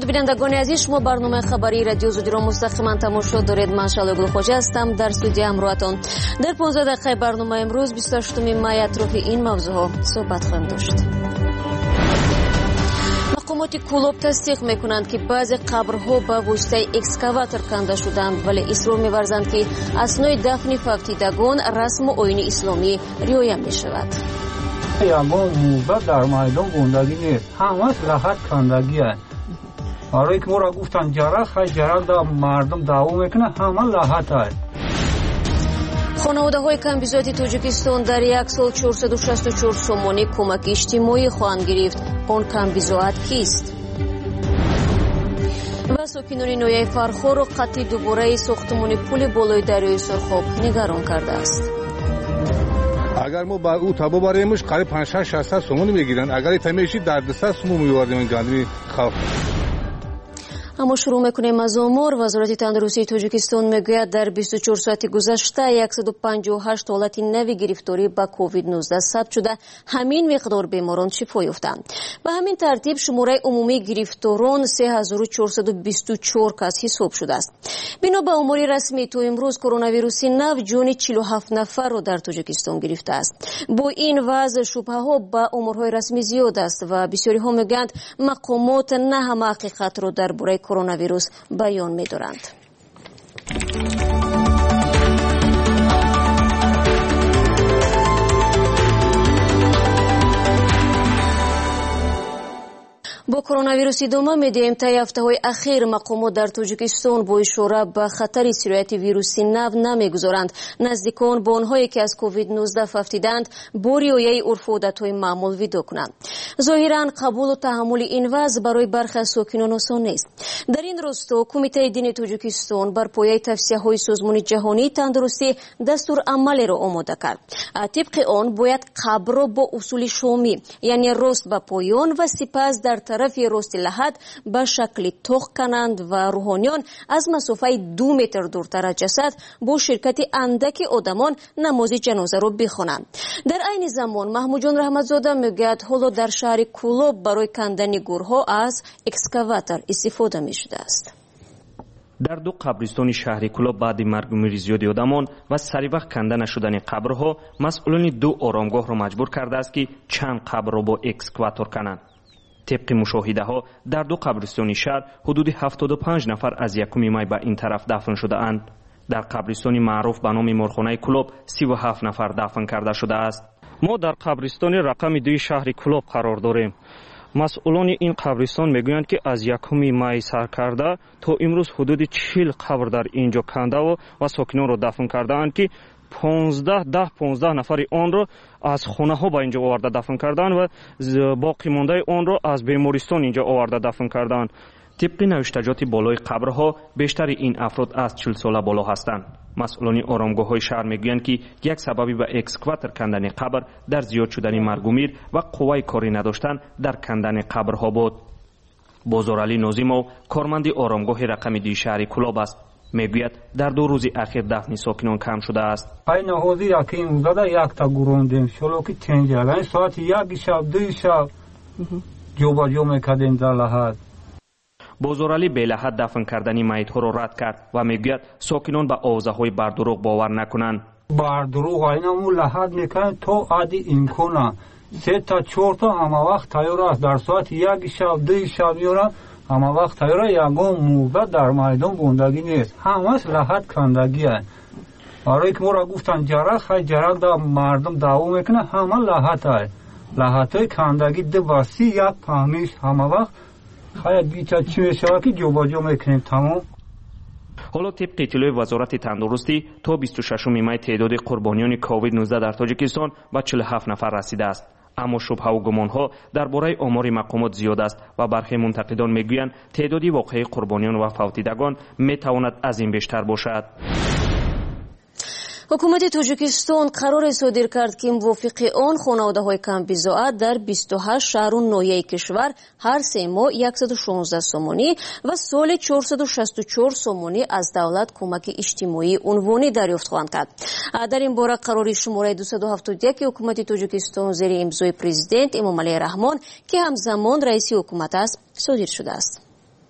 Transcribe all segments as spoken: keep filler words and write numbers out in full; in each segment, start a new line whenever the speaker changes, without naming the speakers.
бинандагони азиз, шумо барномаи хабари радио Зудиро мустақиман тамошо доред. Ман Шалои Гулхоҷа ҳастам дар студия ҳамроҳатон. Дар понздаҳ дақиқаи барнома имрӯз бисту ҳаштуми май атрофи ин мавзӯъҳо суҳбат хоҳем дошт. мақомоти Кӯлоб тасдиқ мекунанд, ки баъзе қабрҳо ба воситаи экскаватор канда шуданд, вале исрор меварзанд, ки аснои дафни фавтидагон расму оини исломӣ риоя мешавад.
ягон мурда дар майдон бундагӣ нест, ҳамаш раҳат кандагӣ аст. барое ки моро гуфтанд ҷарак, хай ҷарак да мардум даъво мекунад, ҳама раҳат аст.
хонаводаҳои камбизоати Тоҷикистон дар як сол чорсаду шасту чор сомонӣ кӯмаки иҷтимоӣ хоҳанд гирифт. он камбизоат кист? ва сокинони ноҳияи Фархоро қатъи дубораи сохтмони пули болои дарёи Сурхоб нигарон кардааст.
агар мо ба ӯ табо баремш қариб панҷ шаст сомон мегиранд. агар итамеши дардсар сомон мевардем ҷаниби халқ.
аммо шурӯъ мекунем аз омор. вазорати тандурустии Тоҷикистон мегӯяд, дар бисту чор соати гузашта яксаду панҷоҳу ҳашт ҳолати нави гирифторӣ ба ковид нуздаҳ сабт шуда, ҳамин миқдор беморон шифо ёфтанд. ба ҳамин тартиб шумораи умумии гирифторон се ҳазору чорсаду бисту чор кас ҳисоб шудааст. бино ба омори расмӣ то имрӯз коронавируси нав ҷони чилу ҳафт нафарро дар Тоҷикистон гирифтааст. бо ин вазъ шубҳаҳо ба оморҳои расмӣ зиёд аст ва бисёриҳо мегӯянд мақомот на ҳама ҳақиқатро дар бораи коронавирус баён медоранд. бо коронавирус идома медиҳем. таи ҳафтаҳои ахир мақомот дар Тоҷикистон бо ишора ба хатари сирояти вируси нав намегузоранд. наздикон ба онҳое ки аз ковид нуздаҳ фавтиданд бо риояи урфу одатҳои маъмул видо кунанд. зоҳиран қабулу таҳаммули ин вазъ барои бархе аз сокинон осон нест. дар ин росто Кумитаи дини Тоҷикистон бар пояи тавсияҳои Созмони ҷаҳонии тандурустӣ дастурамалеро омода кард. тибқи он бояд қабрро бо усули шомӣ, яъне рост ба поён ва сипас дар тарафи рости лаҳад ба шакли тоқ кананд ва рӯҳониён аз масофаи ду метр дуртар аз ҷасад бо ширкати андаки одамон намози ҷанозаро бихонанд. дар айни замон Маҳмудҷон Раҳматзода мегӯяд, ҳоло дар шаҳри Кӯлоб барои кандани гурҳо аз экскаватор истифода мешудааст.
дар ду қабристони шаҳри Кӯлоб баъди маргумири зиёди одамон ва саривақт канда нашудани қабрҳо масъулони ду оромгоҳро маҷбур кардааст, ки чанд қабрро бо экскаватор кананд. طبق مشاهده‌ها در دو قبرستان شهر حدود هفتاد و پنج نفر از یکم مای به این طرف دفن شده اند. در قبرستان معروف به نام مرخانه کلوب سی و هفت نفر دفن کرده شده است. ما در قبرستان رقم دوی شهر کلوب قرار داریم. مسئولان این قبرستان میگویند که از یکم مای سر کرده تا امروز حدود چهل قبر در اینجا کنده و و ساکنان را دفن کرده اند که پانزده ده پانزده نفر آن را از خانه ها به اینجا آورده دفن کردند و باقی مانده آن را از بیمارستان اینجا آورده دفن کردند. طبق نوشتجات بالای قبرها بیشتر این افراد از چهل ساله بالا هستند. مسئولان آرامگاه های شهر میگویند که یک سببی به اکسکواتر کندن قبر در زیاد شدن مرگ و میر و قوای کاری نداشتن در کندن قبرها بود. بازارعلی ناظمov کارمند آرامگاه رقم دو شهر کلاب است. میگوید در دو روز اخیر دفن ساکنان کم شده است.
پای نهادی یکی زده یک تا گروندیم شلوکی تنجال ساعت یک شب دو شب جوبا جو میکردیم در لحد.
بازارعلی به لحد دفن کردن میت‌ها را رد کرد و میگوید ساکنان به آوازه‌های بردروغ باور نکنند.
بردروغ اینمون لحد میکنن تو عادی امکانه سه تا چهار تا همه وقت تیار است در ساعت یک شب دو شب میارن همه وقت تیار یگان موزه در میدان بوندگی نیست همش لحد کندگی است. برای که ما را گفتن جرق خیلی جرق در مردم دعوا میکنه همه لحد است. لحد های کندگی دو باسی یک پهمیش همه وقت خیلی بیچه چی میشود که جوبا جو میکنیم تمام.
حالا طبق اطلاع وزارت تندرستی تا بیست و ششم می تعداد قربانیان کووید نوزده در تاجیکستان به چهل و هفت نفر رسیده است. اما شبهه و گمانها درباره آمار مقامات زیاد است و برخی منتقدان میگویند تعداد واقعی قربانیان و فوتیدگان میتواند از این بیشتر باشد.
ҳукумати Тоҷикистон қароре содир кард, ки мувофиқи он хонаводаҳои камбизоат дар бисту ҳашт шаҳру ноҳияи кишвар ҳар се моҳ яксаду шонздаҳ сомонӣ ва соли чорсаду шасту чор сомонӣ аз давлат кӯмаки иҷтимоии унвонӣ дарёфт хоҳанд кард. дар ин бора қарори шумораи дусаду ҳафтоду яки ҳукумати Тоҷикистон зери имзои президент Эмомалӣ Раҳмон, ки ҳамзамон раиси ҳукумат аст, содир шудааст.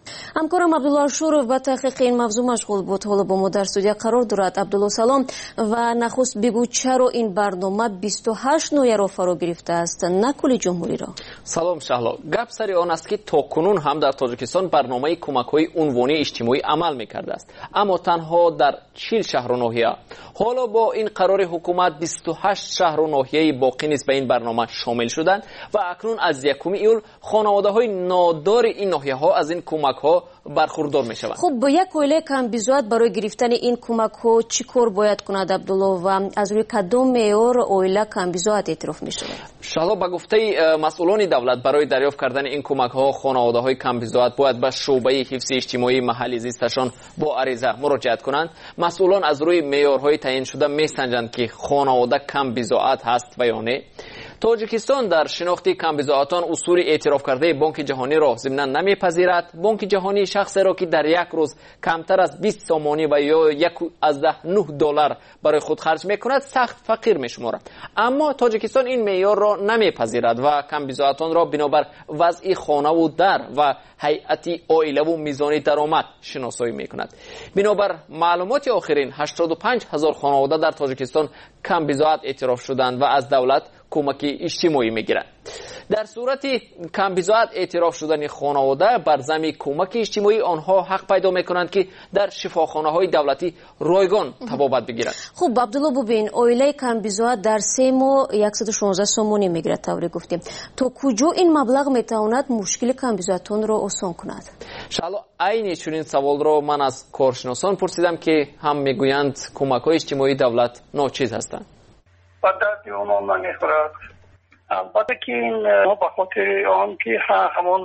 ҳамкорам абдулло ашуров ба таҳқиқи ин мавзӯъ машғул буд. ҳоло бо мо дар студия қарор дорад. Абдулло, салом. ва нахуст бигӯ, чаро ин барнома бисту ҳашт ноҳияро фаро гирифтааст, на кули ҷумҳуриро?
салом шаҳло. гап сари он аст ки то кунун ҳам дар тоҷикистон барномаи кӯмакҳои унвонии иҷтимоӣ амал мекардааст, аммо танҳо дар чил шаҳру ноҳия. ҳоло бо ин қарори ҳукумат бисту ҳашт шаҳру ноҳияи боқӣ низ ба ин барнома шомил шуданд ва акнун аз якуми июл хонаводаҳои нодори ин ноҳияҳо аз ин кӯмакҳо бархурдор мешаванд.
хуб, як оилаи камбизоат барои гирифтани ин кӯмакҳо чӣ кор бояд кунад, Абдулло, ва аз рӯи кадом меъёр оила камбизоат эътироф мешавад?
шаҳло, ба гуфтаи масъулони давлат, барои дарёфт кардани ин кӯмакҳо хонаводаҳои камбизоат бояд ба шуъбаи ҳифзи иҷтимоии маҳалли зисташон бо ариза муроҷиат kunанд. Масъулон аз рӯи меъёрҳои таъиншуда месанҷанд ки хонавода камбизоат ҳаст ва ё не. Тоҷикистон дар шинохти камбизоатон усули эътирофкардаи Бонки ҷаҳониро зимнан намепазирад. Бонки ҷаҳонӣ шахсеро ки дар як рӯз камтар аз бист сомонӣ ва ё яку аздаҳ нӯҳ доллар барои худ харҷ мекунад, сахт фақир мешуморад. Аммо Тоҷикистон ин меъёрро намепазирад ва камбизоатонро бинобар вазъи хонаву дар ва ҳайати оилаву мизони даромад шиносоӣ мекунад. Бинобар маълумоти охирин, ҳаштоду панҷ ҳазор хонавода дар Тоҷикистон камбизоат эътироф шуданд ва аз давлат кӯмаки иҷтимоӣ мегиранд. дар сурати камбизоат эътироф шудани хонавода бар замми кӯмаки иҷтимоӣ онҳо ҳақ пайдо мекунанд ки дар шифохонаҳои давлатӣ ройгон табобат бигиранд.
хуб, Абдулло, бубин, оилаи камбизоат дар се моҳ яксаду шонздаҳ сомонӣ мегирад, тавре гуфтем. То куҷо ин маблағ метавонад мушкили камбизоатонро осон кунад?
шаҳло, айни чунин саволро ман аз коршиносон пурсидам ки ҳам мегӯянд кӯмакҳои иҷтимоии давлат ночиз ҳастанд.
ба дарди онон намехӯрад. البته که این ما به خاطر آن که همون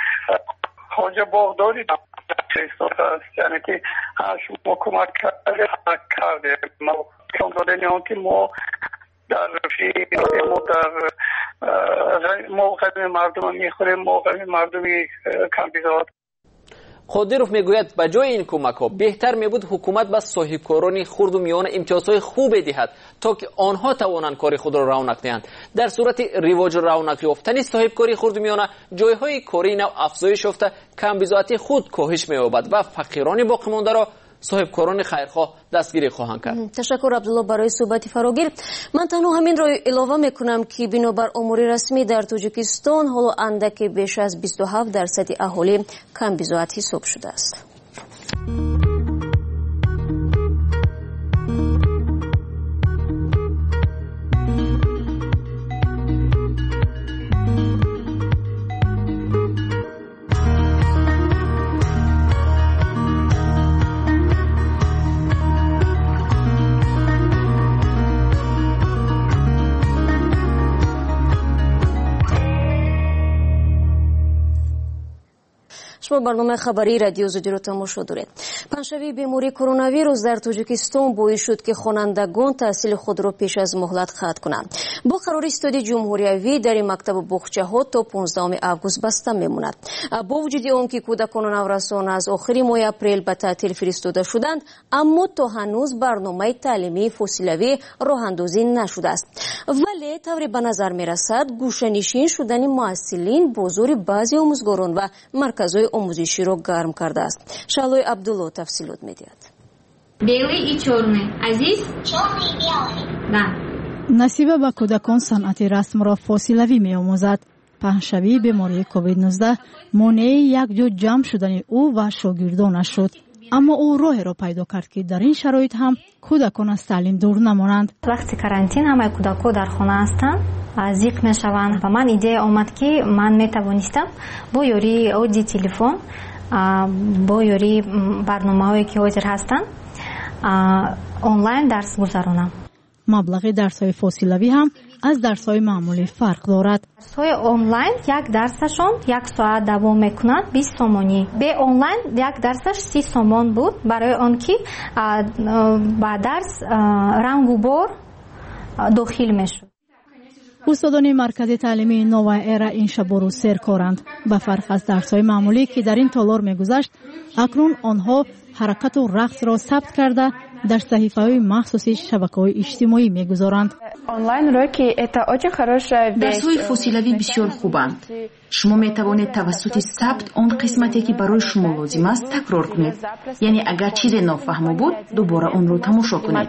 حاجه باغداری است، یعنی که شما کمک کرده ما کم دادن آن که ما در ما در موقع مردم میخوریم، موقع مردمی کمبیزاد.
خودیروف میگوید به جای این کمک‌ها بهتر میبود حکومت به صاحبکاران خرد و میانه امتیازهای خوب بدهد تا که آنها توانند کار خود را رونق دهند. در صورت رواج رونق یافتن صاحبکاری خرد و میانه، جایهای کاری نو افزایش یافته، کمبیزاتی خود کاهش می‌یابد و فقیران باقی مانده را صاحبکاران خیرخواه دستگیری خواهند کرد.
تشکر عبدالله برای صحبت فراگیر. من تنها همین را اضافه میکنم که بنابر امور رسمی در تاجیکستان حالا اندک بیش از بیست و هفت درصد اهالی کمبیزاات حساب شده است. شما برنامه خبری رادیو زودی رو تماشا دارید. پنجشنبه بیماری کرونا ویروس در تاجیکستان باعث شد که خوانندگان تحصیل خود را پیش از مهلت ختم کنند. با قرار ایستادی جمهوریوی در مکتب باغچه‌ها تا پانزدهم آگوست بسته میماند. با وجود آنکه کودکان و نوجوانان از آخر ماه اپریل به تعطیل فرستاده شدند، اما تا هنوز برنامه تعلیمی فاصله‌ای راه اندازی نشده است. ولی طوری به نظر میرسد گوشه‌نشین شدن معلولین بازار بعضی آموزگاران و مرکزهای آموزشی را گرم کرده است. شالوی عبدالله تفصیلات می‌دهد.
بیلی ای چرمی عزیز چرمی بیالی نه.
نصیبه با کودکان صنعت رسم را فاصله‌ای می‌آموزد. پنجشنبه بیماری کووید نوزده مانع یک جو جمع شدن او و شاگردانش شد. اما او راه را پیدا کرد که در این شرایط هم کودکان از تعلیم دور نمانند.
وقتی карантин همه کودکان در خانه هستند، زیق میشوند و من ایده آمد که من میتوانستم با یاری اودی تلفن، با یاری برنامه‌هایی که حاضر هستند آنلاین درس گذرانم.
مبلغ درس‌های فاصله‌ای هم از درس‌های معمولی فرق دارد.
درس‌های آنلاین یک درسشون یک ساعت دوام می‌کند بیست سومانی. به آنلاین یک درسش سی سومان بود برای آنکه با درس رنگ و بار داخل می‌شد.
استادان مرکز تعلیمی نووا ایرا این شب و روز سرکارند. به فرق از درس‌های معمولی که در این تالار می‌گذشت، اکنون آنها حرکت و رقص را ثبت کرده در صحیفه‌های مخصوص شبکه‌های اجتماعی می‌گذارند.
درس‌های فاصله‌ای بسیار خوبند. شما می‌توانید توسط ثبت آن قسمتی که برای شما لازم است تکرار کنید. یعنی اگر چیزی نافهم بود دوباره آن را تماشا کنید.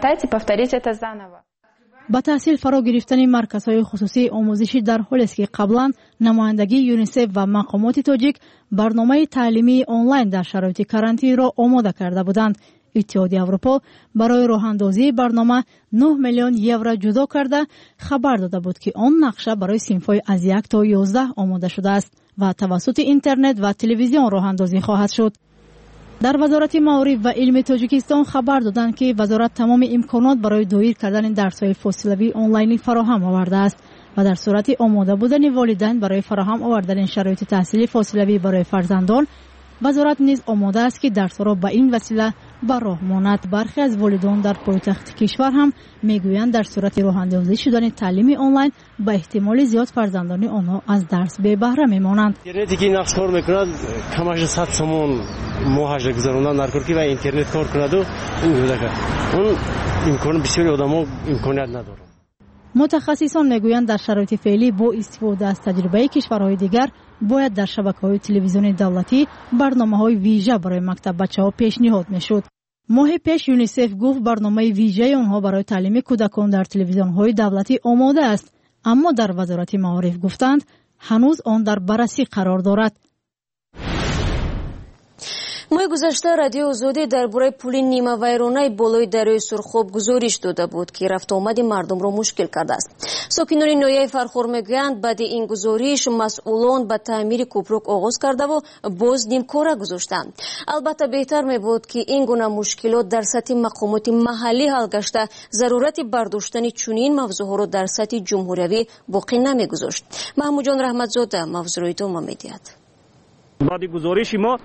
با تحصیل فرا گرفتن مرکزهای خصوصی آموزشی در حالی است که قبلا نمایندگی یونیسف و مقامات تاجیک برنامه تعلیمی آنلاین در شرایط کرانتین را آماده کرده بودند. اتحادیه اروپا برای راه اندازی برنامه نه میلیون یورو جدا کرده خبر داده بود که آن نقشه برای صنف‌های از یک تا یازده آماده شده است و توسط اینترنت و تلویزیون راه اندازی خواهد شد. در وزارت معارف و علم تاجیکستان خبر دادند که وزارت تمام امکانات برای دایر کردن درس‌های فاصله‌ای آنلاینی فراهم آورده است و در صورت آماده بودن والدین برای فراهم آوردن شرایط تحصیلی فاصله‌ای برای فرزندان، وزارت نیز آماده است که درس‌ها را به این وسیله به راه ماند. برخی از والدان در پایتخت کشور هم میگویند در صورت راه اندازی شدن تعلیم آنلاین به احتمال زیاد فرزندان آنها از درس بی بهره میمانند.
اینترنتی که نقش کار میکند کمش صد سومون ماهش گذروندن در کار که و اینترنت کار کند و این بوده که اون امکان بسیاری آدم‌ها امکانیت ندارند.
متخصصان میگویند در شرایط فعلی با استفاده از تجربه کشورهای دیگر باید در شبکه‌های تلویزیونی دولتی برنامه‌های ویژه برای مکتب بچه‌ها پیشنهاد می‌شد. ماه پیش یونیسف گفت برنامه ویژه آنها برای تعلیم کودکان در تلویزیون‌های دولتی آماده است، اما در وزارت معارف گفتند هنوز آن در بررسی قرار دارد.
ماه گذشته رادیو آزادی درباره پل نیمه ویرانه بالای دریای سرخاب گزارش داده بود که رفت آمد مردم را مشکل کرده است. ساکنان ناحیه فرخار میگویند بعد این گزارش مسئولان به تعمیر کوپرک آغاز کرده و باز نیمکاره گذاشتند. البته بهتر می بود که این گونه مشکلات در سطح مقامات محلی حل گشته ضرورت برداشتن چنین موضوعها را در سطح جمهوری باقی نمیگذاشت. محمود جان رحمتزاده موضوع را ادامه میدهد.
بعد گزارش ما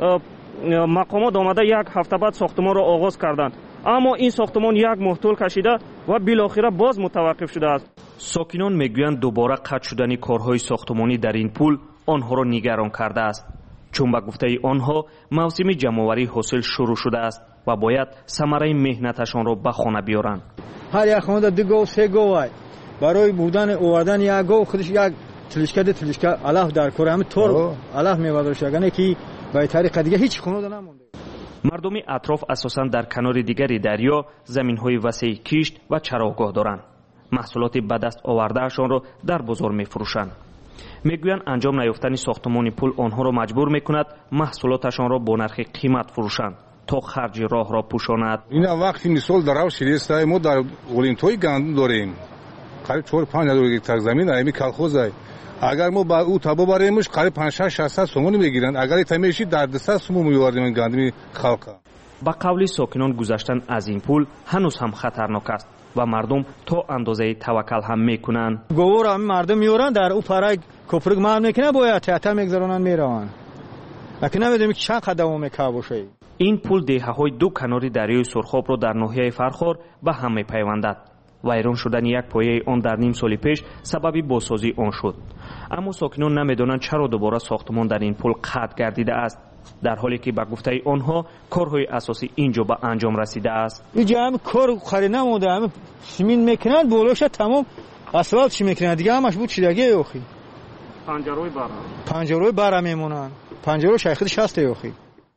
مقامات آمده یک هفته بعد ساختمان را آغاز کردند، اما این ساختمان یک ماه طول کشیده و بالاخره باز متوقف شده است. ساکنان میگویند دوباره قطع شدن کارهای ساختمانی در این پل آنها را نگران کرده است، چون به گفته آنها موسم جمع‌آوری حاصل شروع شده است و باید ثمره مهنتشان را به خانه بیارند.
هر یک خانه دو گاو سه گاو برای بودن آوردن یک گاو خودش یک تلشکه ده تلشکه علف در کار همه طور علف می‌برداشت، یعنی که به طریق دیگه هیچ خانه نمونده.
مردم اطراف اساساً در کنار دیگری دریا زمین‌های وسیع کشت و چراگاه دارند. محصولات به دست آوردهشان را در بازار می‌فروشند. میگویند انجام نیافتن ساختمان پل آنها را مجبور می‌کند محصولاتشان را با نرخ قیمت فروشند تا خرج راه را پوشاند.
این وقتی مثال در شریستای ما در اولینتوی گندم داریم، قریب چهار پنج هزار هکتار زمین ایمی کلخوزه. اگر ما با او تابو باریمش قریب پنجاه شصت سومون میگیرن، اگر تمیشی در دسته سومون میواردیم گندمی خلق.
با قول ساکنان گذشتن از این پل هنوز هم خطرناک است و مردم تا اندازه توکل هم میکنند.
گوور هم مردم میورن در او پرای کوپرک مال میکنه باید تاتا میگذارونن میروان. لکن نمیدونیم چند قدم میکا باشه.
این پل دهه‌های دو کنار دریای سرخاب را در ناحیه فرخار به هم میپیوندد. ویران شدن یک پایه آن در نیم سال پیش سبب بازسازی آن شد، اما ساکنان نمیدانند چرا دوباره ساختمان در این پل قطع گردیده است، در حالی که به گفته آنها کارهای اساسی اینجا به انجام رسیده است.
اینجا هم کار خری نمونده، هم سیمین میکنند بولوش تمام اسفالت چی میکنند دیگه همش بود چیدگی اوخی.
پنجروی بره
پنجروی بره میمونن، پنجرو شیخ شسته اوخی.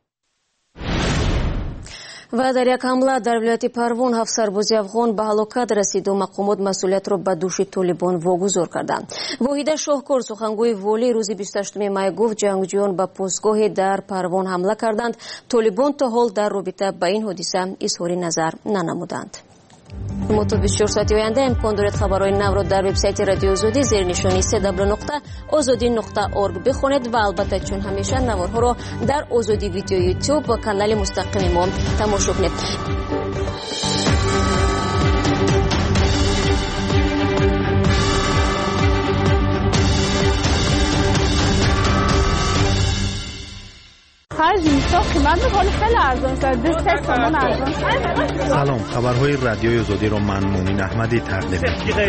و در یک حمله در ولایت پروان هفت سرباز افغان به هلاکت رسید و مقامات مسئولیت را به دوش طالبان واگذار کردند. واحد شاهکار سخنگوی والی روز بیست و هشتم می گفت جنگجویان به پستگاه در پروان حمله کردند. طالبان تا حال در رابطه با این حادثه اظهار نظر ننمودند. ما تا بیست و چهار ساعت آینده امکان دارد خبرهای نو را در وبسایت رادیو آزادی زیر نشانی سه دبلیو نقطه آزادی نقطه اورگ بخوانید و البته چون همیشه نوارها را در آزادی ویدیو یوتیوب و کانال مستقیم ما تماشا کنید.
خرج میشه قیمت ولی خیلی ارزان است. دو سه تومن ارزان.
سلام، خبرهای رادیوی آزادی رو من مومین احمدی تقدیم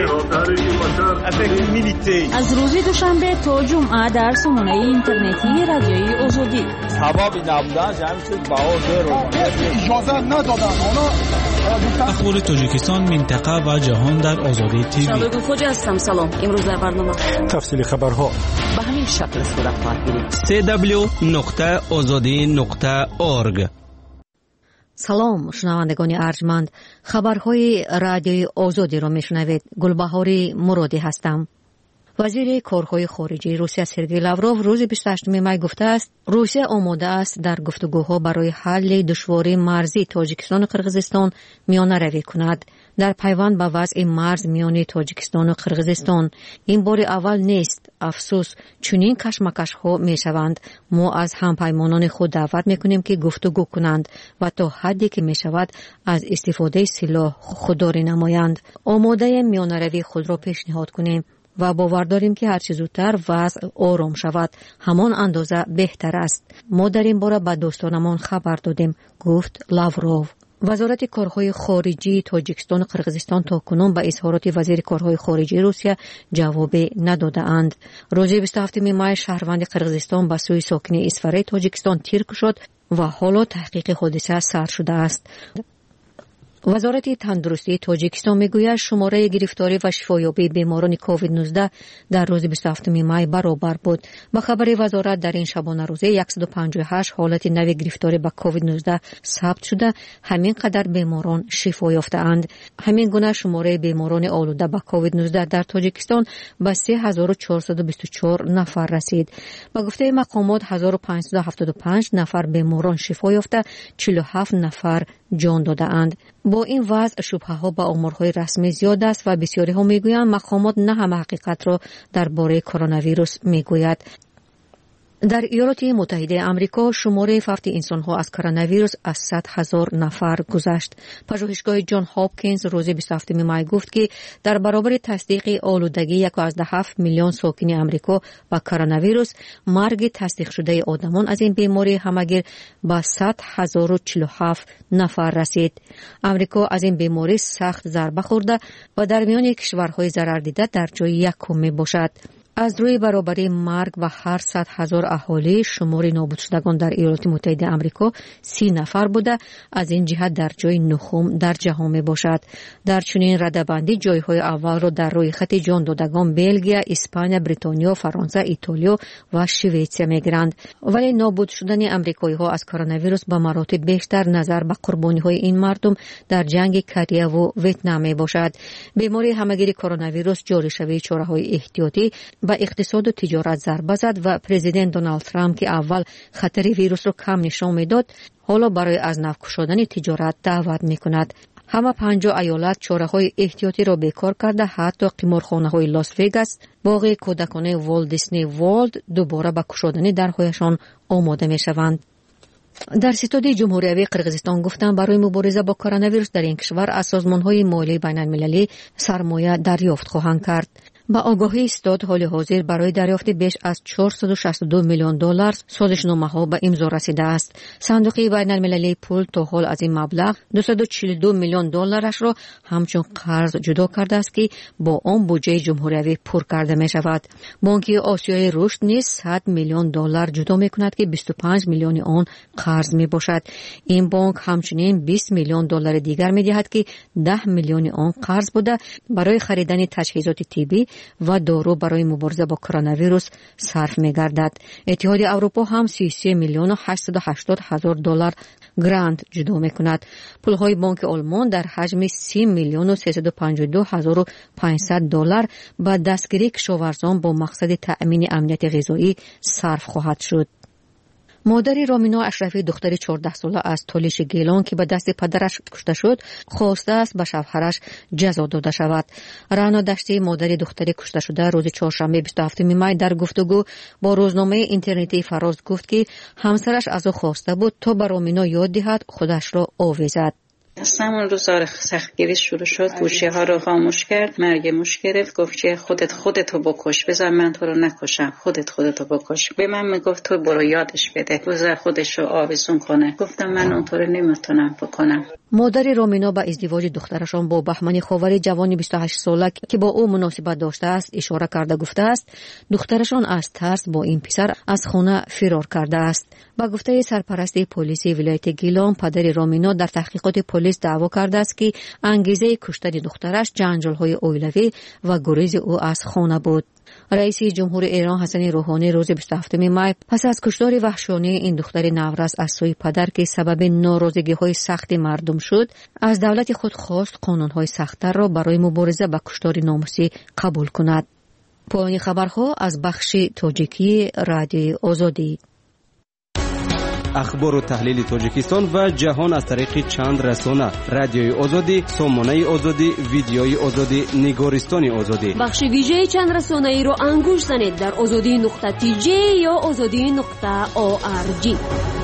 می‌کنم.
از روز دوشنبه تا جمعه در سامانه اینترنتی رادیوی آزادی.
سبب نبودن جمع شد باور رو اجازه ندادن.
اخبار تاجیکستان، منطقه و جهان در آزادی تیوی.
شبگون خوجه هستم. سلام. امروز در برنامه
تفصیل خبرها
به همین شکل صورت خواهد گرفت.
سی دبلیو نقطه آزادی نقطه اورگ.
سلام شنوندگان ارجمند، خبرهای رادیوی آزادی را میشنوید. گلبهاری مرادی هستم. وزیر کارهای خارجی روسیه سرگئی لاوروف روز بیست و هشتم می گفته است روسیه آماده است در گفتگوها برای حل دشواری مرزی تاجیکستان و قرقیزستان میانه روی کند. در پیوند به وضع مرز میان تاجیکستان و قرقیزستان این بار اول نیست. افسوس چنین کشمکش ها می شوند. ما از همپیمانان خود دعوت می کنیم که گفتگو کنند و تا حدی که می شود از استفاده سلاح خودداری نمایند. آماده میانه روی خود را پیشنهاد کنیم و باور داریم که هرچه زودتر وضع آرام شود همان اندازه بهتر است. ما در این باره به دوستانمان خبر دادیم، گفت لاوروف. وزارت کارهای خارجی تاجیکستان و قرقیزستان تا کنون به اظهارات وزیر کارهای خارجی روسیه جواب نداده اند. روز بیست و هفتم می شهروند قرقیزستان به سوی ساکن اسفره تاجیکستان تیر شد و حالا تحقیق حادثه سر شده است. وزارت تندرستی تاجیکستان میگوید شماره گرفتاری و شفایابی بیماران کووید نوزده در روز بیست و هفتم می برابر بود. با خبر وزارت در این شبانه روزه صد و پنجاه و هشت حالت نو گرفتاری به کووید نوزده ثبت شده، همین قدر بیماران شفا یافته‌اند. همین گونه شماره بیماران آلوده به کووید نوزده در تاجیکستان به سه هزار و چهارصد و بیست و چهار نفر رسید. با گفته مقامات هزار و پانصد و هفتاد و پنج نفر بیماران شفا یافته، چهل و هفت نفر جان داده‌اند. با این وضع شبهه ها به آمارهای رسمی زیاد است و بسیاری ها میگویند مقامات نه همه حقیقت را درباره کرونا ویروس میگوید. در ایالات متحده آمریکا شماره فوت انسان‌ها از کرونا ویروس از صد هزار نفر گذشت. پژوهشگاه جان هاپکینز روز بیست و هفتم می گفت که در برابر تصدیق آلودگی یک و هفت میلیون ساکن آمریکا با کرونا ویروس، مرگ تصدیق شده آدمان از این بیماری همگیر به صد هزار و چهل و هفت نفر رسید. آمریکا از این بیماری سخت ضربه خورده و در میان کشورهای ضرر دیده در جای یکم می باشد. از روی برابری مرگ و هر صد هزار اهالی شمار نابود شدگان در ایالات متحده آمریکا سی نفر بوده، از این جهت در جای نهم در جهان می باشد. در چنین رده‌بندی جایهای اول را در روی خط جان دادگان بلژیم، اسپانیا، بریتانیا، فرانسه، ایتالیا و شوئیس می‌گیرند. ولی نابود شدن آمریکایی‌ها از کرونا ویروس به مراتب بیشتر نظر به قربانی‌های این مردم در جنگ کره و ویتنام می باشد. بیماری همگیر کرونا ویروس جاری شوی چاره‌های احتیاطی به اقتصاد و تجارت ضربه زد و پرزیدنت دونالد ترامپ که اول خطر ویروس را کم نشان میداد، حالا برای از نو گشودن تجارت دعوت میکند. همه پنجاه ایالت چاره‌های احتیاطی را بیکار کرده، حتی قمارخانه‌های لاس وگاس، باغ کودکانه والت دیسنی ورلد دوباره به گشودن درهایشان آماده میشوند. در ستاد جمهوری قرقیزستان گفتند برای مبارزه با کرونا ویروس در این کشور از سازمان‌های مالی بین‌المللی سرمایه دریافت خواهند کرد. با آگاهی استاد حال حاضر برای دریافت بیش از چهارصد و شصت و دو میلیون دلار سازشنامه‌ها به امضا رسیده است. صندوق بین‌المللی پول تا حال از این مبلغ دویست و چهل و دو میلیون دلارش را همچون قرض جدا کرده است که با آن بودجه جمهوری پر کرده می شود. بانک آسیای رشد نیز صد میلیون دلار جدا می کند که بیست و پنج میلیون آن قرض می باشد. این بانک همچنین بیست میلیون دلار دیگر می دهد که ده میلیون آن قرض بوده برای خریدن تجهیزات طبی و دارو برای مبارزه با کرونا ویروس صرف می‌گردد. اتحاد اروپا هم سی و سه میلیون و هشتصد و هشتاد هزار دلار گرانت جدا می‌کند. پول‌های بانک آلمان در حجم سی میلیون و سیصد و پنجاه و دو هزار و پانصد دلار به دستگیری کشاورزان با مقصد تأمین امنیت غذایی صرف خواهد شد. مادر رامینا اشرفی دختر چهارده ساله از تالیش گیلان که به دست پدرش کشته شد خواسته است به شوهرش جزا داده شود. رانا دشتی مادر دختر کشته شده روز چهارشنبه بیست و هفتم می در گفتگو با روزنامه اینترنتی فراز گفت که همسرش از او خواسته بود تا به رامینا یاد دهد خودش را آویزد.
از همون روز سختگیری شروع شد، گوشی ها رو خاموش کرد، مرگموش گرفت، گفت که خودت خودتو بکش، بذار من تو رو نکشم، خودت خودتو بکش. به من میگفت تو برو یادش بده، بذار خودش رو آویزون کنه. گفتم من اونطور نمیتونم بکنم.
مادر رامینا به ازدواج دخترشان با بهمن خاوری جوانی بیست و هشت ساله که با او مناسبت داشته است اشاره کرده گفته است دخترشان از ترس با این پسر از خانه فرار کرده است. با گفته سرپرست پلیس ولایت گیلان، پدر رامینا در تحقیقات پلیس دعوا کرده است که انگیزه کشتن دخترش جنجال‌های اویلوی و گریز او از خانه بود. رئیس جمهور ایران حسن روحانی روز بیست و هفتم می پس از کشتار وحشیانه این دختر نورس از سوی پدر که سبب ناراضگی‌های سخت مردم شد، از دولت خود خواست قانون‌های سخت‌تر را برای مبارزه با کشتار ناموسی قبول کند. پایان خبرها از بخش تاجیکی رادیوی آزادی.
اخبار و تحلیل تاجیکستان و جهان از طریق چند رسانه: رادیوی آزادی، سامانه آزادی، ویدیوی آزادی، نگارستان آزادی.
بخش ویژه چند رسانه ای رو انگوش زنید در آزادی نقطه تی جی یا آزادی نقطه او آر جی.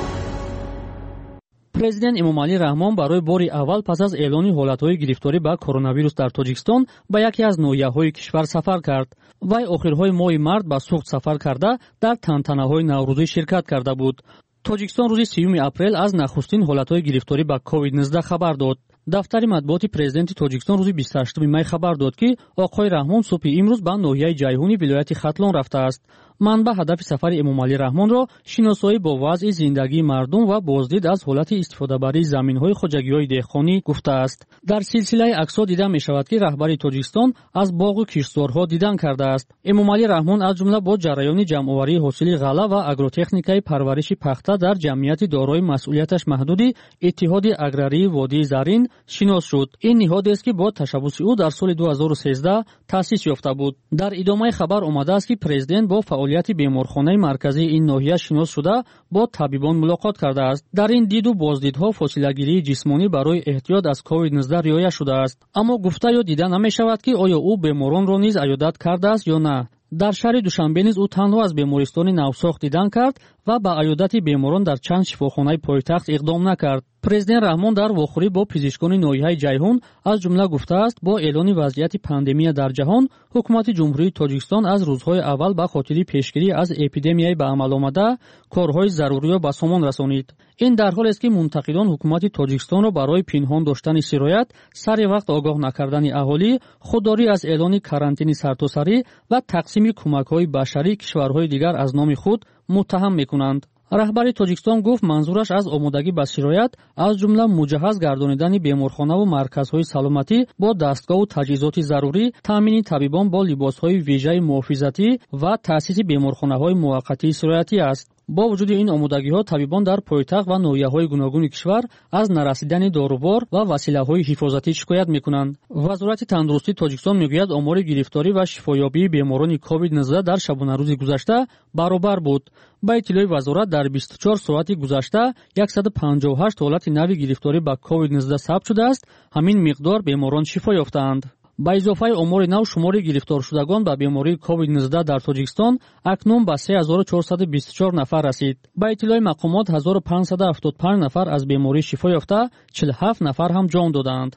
پرزیدنت امامعلی رحمان برای باری اول پس از اعلان حالتهای گرفتاری با کرونا ویروس در تاجیکستان به یکی از ناحیه‌های کشور سفر کرد. وی آخرهای ماه مارس به سوخت سفر کرده در تنتنه‌های نوروزی شرکت کرده بود. تاجیکستان روز سیوم اپریل از نخستین حالتهای گرفتاری با کووید نوزده خبر داد. دفتر مطبوعات پرزیدنت تاجیکستان روز بیست و هشتم می خبر داد که آقای رحمان صبح امروز به ناحیه جیهونی ولایت ختلان رفته است. منبع هدف سفر امامعلی رحمان را شناسایی با وضع زندگی مردم و بازدید از حالت استفاده بری زمین‌های خوجگی‌های دهقانی گفته است. در سلسله عکس‌ها دیده می‌شود که رهبر تاجیکستان از باغ و کشتزارها دیدن کرده است. امامعلی رحمان از جمله با جریان جمع‌آوری حاصل غله و اگروتکنیکای پرورش پخته در جمعیت دارای مسئولیتش محدودی اتحاد اگراری وادی زرین شناس شد. این نهادی است که با تشبث او در سال دو هزار و سیزده تأسیس یافته بود. در ادامه خبر آمده است که پرزیدنت با فعالیت بیمارخانه مرکزی این ناحیه شناس شده با طبیبان ملاقات کرده است. در این دید و بازدیدها فاصله‌گیری جسمانی برای احتیاط از کووید نوزده رعایت شده است. اما گفته یا دیده نمی‌شود که آیا او بیماران را نیز عیادت کرده است یا نه. در شهر دوشنبه نیز او تنها از بیمارستان نوساخت دیدن کرد و به عیادت بیماران در چند شفاخانه پایتخت اقدام نکرد. پرزیدنت رحمان در واخوری با پزشکان ناحیه جیهون از جمله گفته است با اعلان وضعیت پاندمی در جهان، حکومت جمهوری تاجیکستان از روزهای اول به خاطر پیشگیری از اپیدمی به عمل آمده کارهای ضروری را به سامان رسانید. این در حالی است که منتقدان حکومت تاجیکستان را برای پنهان داشتن سرایت، سر وقت آگاه نکردن اهالی، خودداری از اعلان کارانتین سرتاسری و تقسیم کمک‌های بشری کشورهای دیگر از نام خود متهم می‌کنند. رهبر تاجیکستان گفت منظورش از آمادگی به سرایت از جمله مجهز گردانیدن بیمارخانه و مرکزهای سلامتی با دستگاه و تجهیزات ضروری، تامین طبیبان با لباسهای ویژه محافظتی و تأسیس بیمارخانه‌های موقتی سرایتی است. با وجود این آمادگی‌ها، طبیبان در پایتخت و ناحیه‌های گوناگون کشور از نرسیدن داروبار و وسیله‌های حفاظتی شکایت می‌کنند. وزارت تندرستی تاجیکستان می‌گوید آمار گرفتاری و شفایابی بیماران کووید نوزده در شبانه روز گذشته برابر بود. با اطلاع وزارت در بیست و چهار ساعت گذشته صد و پنجاه و هشت حالت نوی گرفتاری با کووید نوزده ثبت شده است. همین مقدار بیماران شفا یافتند. با اضافه آمار نو، شمار گرفتار شدگان به بیماری کووید نوزده در تاجیکستان اکنون به سه هزار و چهارصد و بیست و چهار نفر رسید. با اطلاع مقامات هزار و پانصد و هفتاد و پنج نفر از بیماری شفا یافته، چهل و هفت نفر هم جان دادند.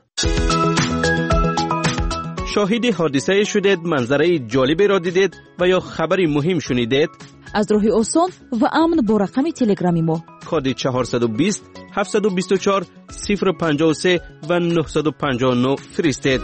شاهد حادثه شدید، منظره جالبی را دیدید و یا خبری مهم شنیدید؟
از راه آسان و امن با رقم تلگرامی ما
کد چهارصد و بیست هفتصد و بیست و چهار صفر پنجاه و سه و نهصد و پنجاه و نه فرستید.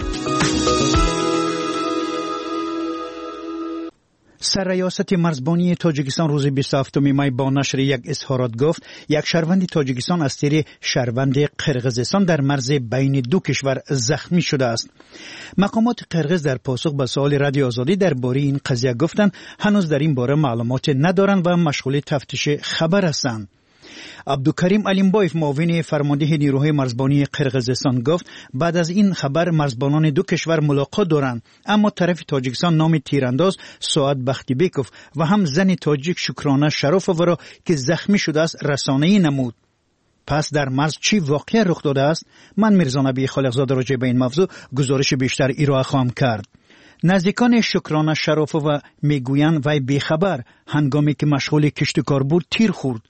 سرریاست مرزبانی تاجیکستان روز بیست و هفتم می با نشر یک اظهارات گفت یک شهروند تاجیکستان از تیر شهروند قرقیزستان در مرز بین دو کشور زخمی شده است. مقامات قرقیز در پاسخ به سوال رادیو آزادی درباره این قضیه گفتند هنوز در این باره معلومات ندارند و مشغول تفتیش خبر هستند. عبدالکریم علیمبایف معاون فرمانده نیروهای مرزبانی قرقیزستان گفت بعد از این خبر مرزبانان دو کشور ملاقات دارند، اما طرف تاجیکستان نام تیرانداز سعاد بختیبکوف و هم زن تاجیک شکرانه شرافووا را که زخمی شده است رسانه‌ای نمود. پس در مرز چی واقعا رخ داده است؟ من میرزا نبی خالقزاده راجع به این موضوع گزارش بیشتر ارائه خواهم کرد. نزدیکان شکرانه شرافووا میگویند وی بیخبر هنگامی که مشغول کشت کار بود تیر خورد.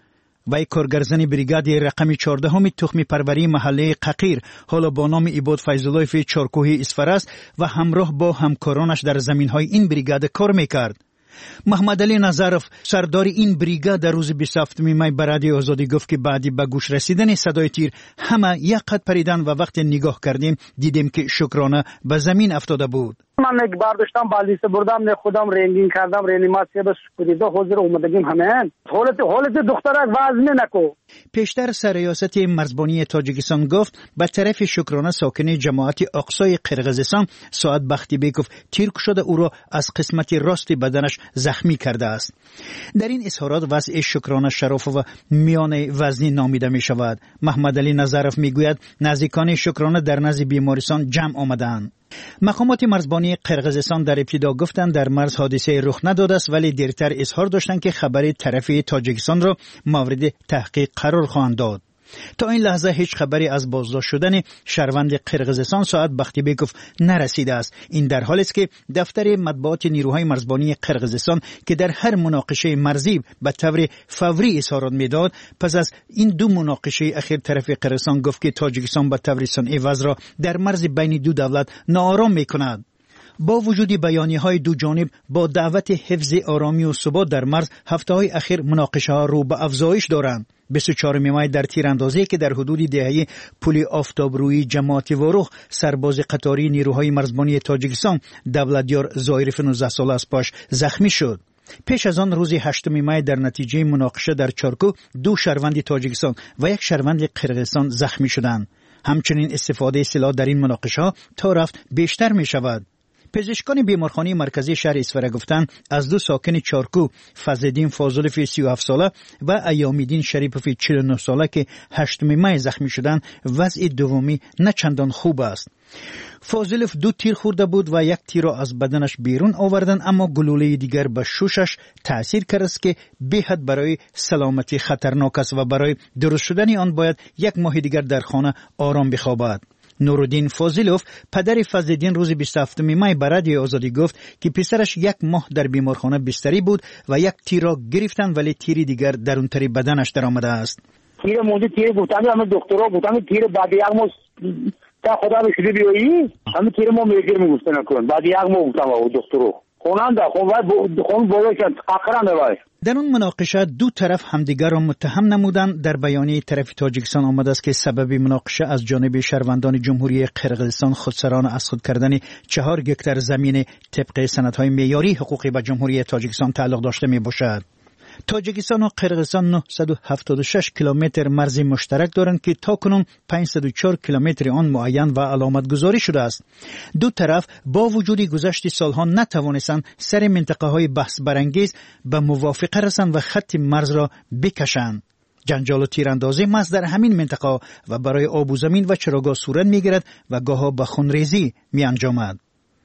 وی کارگرزن بریگاد رقم چهارده هم تخم پروری محله ققیر حالا با نام عباد فیض‌اللهف چارکوهی اصفر است و همراه با همکارانش در زمین‌های این بریگاد کار می‌کرد. محمد علی نظرف سردار این بریگاد در روز بیست و هفتم می به رادیو آزادی گفت که بعدی به گوش رسیدن صدای تیر همه یک قد پریدن و وقتی نگاه کردیم دیدیم که شکرانه به زمین افتاده بود.
من یک بار داشتم بالیسه بردم نه خودم رنگین کردم رانیماسیون به سپریده حاضر اومدگیم همین حالت حالت دخترک وزن نکو.
پیشتر سرریاست مرزبانی تاجیکستان گفت به طرف شکرانه ساکن جماعت اقصای قرقیزستان سعد بختیبکوف تیر شده او را از قسمت راست بدنش زخمی کرده است. در این اظهارات وضع شکرانه شرافه و میان وزنی نامیده می شود. محمد علی نظرف می گوید نزدیکان شکرانه در نزد بیمارستان جمع آمدند. مقامات مرزبانی قرقیزستان در ابتدا گفتند در مرز حادثه رخ نداده است ولی دیرتر اظهار داشتند که خبر طرف تاجیکستان را مورد تحقیق قرار خواهند داد. تا این لحظه هیچ خبری از بازداشت شدن شهروند قرقیزستان سعد بختیبکوف نرسیده است. این در حالی است که دفتر مطبوعات نیروهای مرزبانی قرقیزستان که در هر مناقشه مرزی به طور فوری اظهارات میداد پس از این دو مناقشه اخیر طرف قرقیزستان گفت که تاجیکستان به طور صنعی وضع را در مرز بین دو دولت ناآرام میکند. با وجود بیانیه‌های دو جانب با دعوت حفظ آرامی و ثبات در مرز هفته‌های اخیر مناقشه‌ها رو به افزایش دارند. بیست و چهارم می در تیراندازی که در حدود دهه پل آفتابرویی جماعت واروخ سرباز قطاری نیروهای مرزبانی تاجیکستان دولتیار ظاهرف نوزده ساله از پاش زخمی شد. پیش از آن روز هشتم می در نتیجه مناقشه در چارکو دو شهروند تاجیکستان و یک شهروند قرقیزستان زخمی شدند. همچنین استفاده سلاح در این مناقشه تا رفت بیشتر می شود. پزشکان بیمارخانه مرکزی شهر اصفر گفتند از دو ساکن چارکو فضل‌الدین فاضلوف سی و هفت ساله و ایام‌الدین شریپوف چهل و نه ساله که هشتم می زخمی شدند وضع دومی نه چندان خوب است. فاضلوف دو تیر خورده بود و یک تیر را از بدنش بیرون آوردند اما گلوله دیگر به شوشش تأثیر کرد است که بی‌حد برای سلامتی خطرناک است و برای درست شدن آن باید یک ماه دیگر در خانه آرام بخوابد. نورالدین فاضلوف پدر فضل‌الدین روز بیست و هفتم می به رادیو آزادی گفت که پسرش یک ماه در بیمارخانه بستری بود و یک تیر را گرفتند ولی تیر دیگر در اون طرف بدنش در آمده است.
تیر مونده تیر بودن همه دکترها بودن تیر بعد یک ماه تا خدا رو شده بیایی همه تیر ما میگیر میگفتن نکن بعد یک ماه بودن و دکترها خونان دا خون بالا شد ققران دوای.
در اون مناقشه دو طرف همدیگر را متهم نمودند. در بیانیه طرف تاجیکستان آمده است که سبب مناقشه از جانب شهروندان جمهوری قرقیزستان خودسرانه از خود کردن چهار گکتر زمین طبق سندهای معیاری حقوقی به جمهوری تاجیکستان تعلق داشته می باشد. تاجیکستان و قرقیزستان نهصد و هفتاد و شش کیلومتر مرز مشترک دارند که تاکنون پانصد و چهار کیلومتر آن معین و علامت گذاری شده است. دو طرف با وجود گذشت سالها نتوانستند سر منطقه های بحث برانگیز به موافقه رسند و خط مرز را بکشند. جنجال و تیراندازی محض در همین منطقه و برای آب و زمین و چراگاه صورت میگیرد و گاهها به خونریزی می انجامد.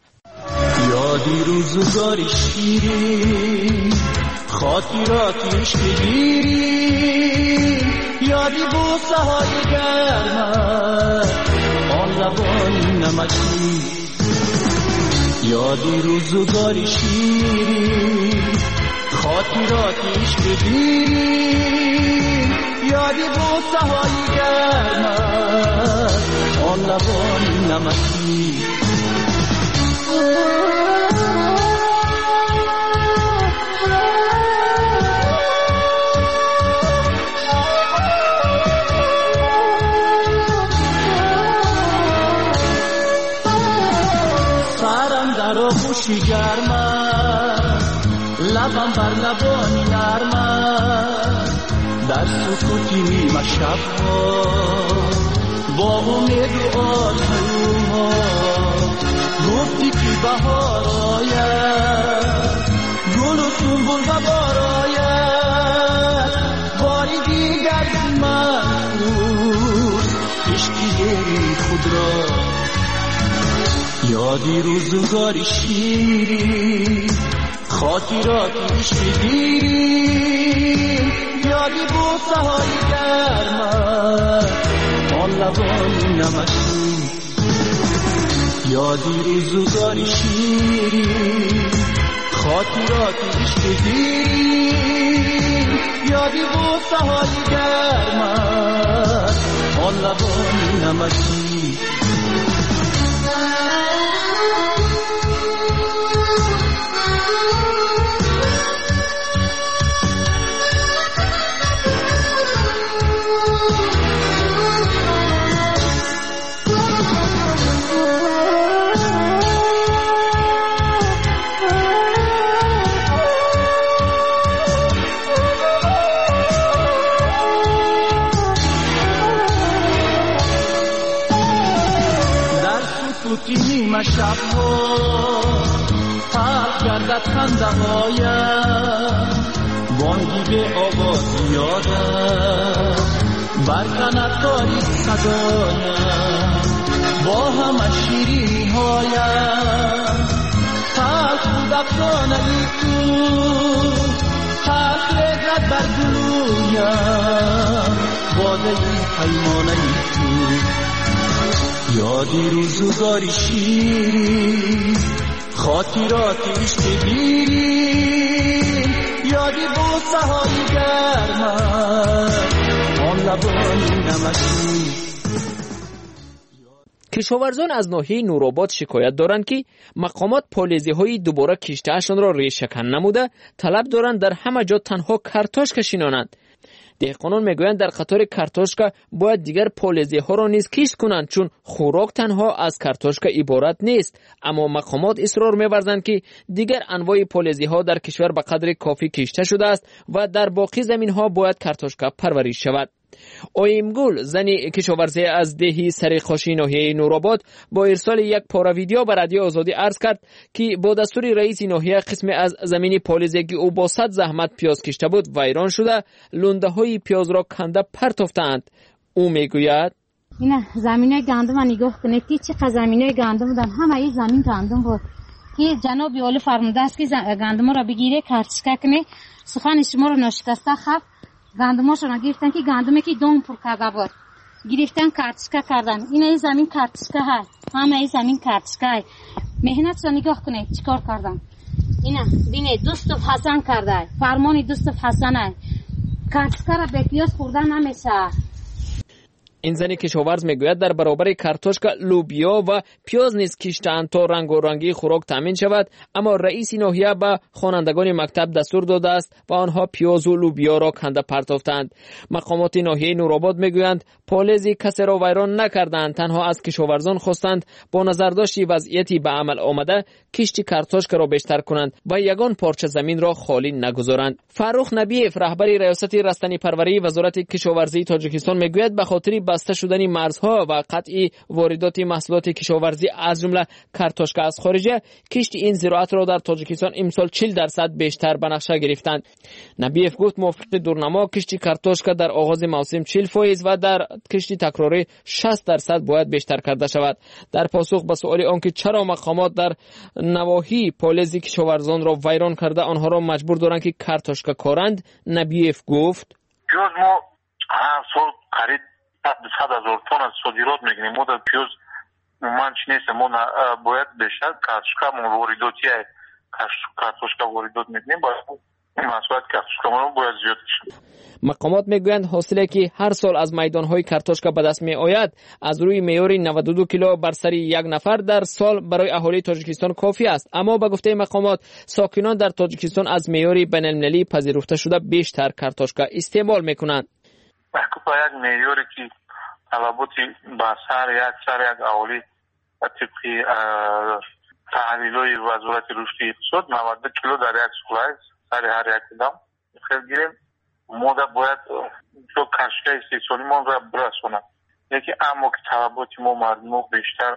یادی روزگاری شیرین خاطراتیش بگیری یادی بوسه های گرمت آن لبان نمکی یادی روزگاری شیرین خاطراتیش بگیری یادی بوسه های گرمت آن لبان نمکی خوشی گرمه لبم بر لبانی نرمه در سکوتی نیمه شبها با امید و آرزوها گفتی که بهار آید گل و سنبل و بار آید باری دیگر من عشقی خود را یادی روزگاری شیرین خاطراتیش بگیریم یادی بوسه های گرمت آن لبان نمکی یادی روزگاری شیرین خاطراتیش بگیریم یادی بوسه های گرمت آن لبان نمکی نیمه شب ها پرد گردد خنده هایم بانگی به آواز یادم برکند تاریک صدایم با همه شیرینی هایم تلخ بود افسانه‌ای تو تلخ رزد بر گلویم باده پیمانه‌ای تو یادی روزگاری شیرین خاطرات عشق دیرین یادی بوسه های گرمت آن لبان نمکی.
کشاورزان از ناحیه نورآباد شکایت دارند که مقامات پالیزی‌های دوباره کشته‌شان را ریشه‌کن نموده طلب دارند در همه جا تنها کارتوش کشینانند. دهقانان میگویند در قطار کارتوشکا باید دیگر پالیزی ها را نیز کشت کنند چون خوراک تنها از کارتوشکا عبارت نیست. اما مقامات اصرار می‌ورزند که دیگر انواع پالیزی ها در کشور به قدر کافی کشته شده است و در باقی زمین ها باید کارتوشکا پرورش شود. اویمگل زنی کشاورزی از دهی سریخاشی ناحیه نورآباد با ارسال یک پاره ویدیو به رادیو آزادی عرض کرد که با دستور رئیس ناحیه قسم از زمین پالیزی که او با صد زحمت پیاز کشته بود ویران شده لونده های پیاز را کنده پرتافتند. او میگوید
اینا زمینای گندم نگاه کنید که چقدر زمینای گندم بودن همه این زمین گندم بود که جناب اول فرموده است که گندم را بگیره کارتشکا کنه سخن شما را ناشکسته خب گندماشون گرفتن که گندمی که دوم پر کرده بود گرفتن کارتشکا کردن. این این زمین کارتشکا هست همه این زمین کارتشکا هست. مهنت را نگاه کنید چیکار کردن. اینا بینه دوست حسن کرده فرمان دوست حسن است کارتشکا را به پیاز خوردن نمیشه.
این زنی کشاورز میگوید در برابر کارتوشکا لوبیا و پیاز نیز کشته‌اند تا رنگ و رنگی خوراک تامین شود اما رئیس ناحیه به خوانندگان مکتب دستور داده است و آنها پیاز و لوبیا را کنده پرتافتند. مقامات ناحیه نورآباد میگویند پالیزی کسی را ویران نکردند تنها از کشاورزان خواستند با نظرداشتی وضعیتی به عمل آمده کشت کارتوشکا را بیشتر کنند و یگان پارچه زمین را خالی نگذارند. فرخ نبیف رهبر ریاست رستنی پروری وزارت کشاورزی تاجیکستان میگوید به خاطر بسته شدن مرزها و قطع واردات محصولات کشاورزی از جمله کارتوشکا از خارجه کشت این زراعت را در تاجیکستان امسال چهل درصد بیشتر به نقشه گرفتند. نبیف گفت موافق دورنما کشت کارتوشکا در آغاز موسم چهل فیصد و در کشت تکراری شصت درصد باید بیشتر کرده شود. در پاسخ به سؤال آنکه چرا مقامات در نواحی پالیزی کشاورزان را ویران کرده آنها را مجبور دارند که کارتوشکا کارند نبیف گفت
پیاز ما هر سال قریب صد هزار تن از صادرات میکنیم. ما در پیاز من چی نیست ما باید بیشتر کارتوشکا ما وارداتی کارتوشکا واردات میکنیم باید محصولات کارتوشکا ما باید زیاد شد.
مقامات میگویند حاصلی که هر سال از میدانهای کارتوشکا به دست می آید از روی معیار نود و دو کیلو بر سر یک نفر در سال برای اهالی تاجیکستان کافی است اما به گفته مقامات ساکنان در تاجیکستان از معیار بین‌المللی پذیرفته شده بیشتر کارتوشکا استعمال میکنند.
با یک معیاری که طلباتی با سر یک سر یک اهالی طبقی تحلیل‌های وزارت رشد اقتصاد نود کیلو در یک سال سر هر یک کدام خیلی گیریم ما باید تو کارتوشکا استحصالی ما را برسونم. یکی اما که طلبات ما مردم بیشتر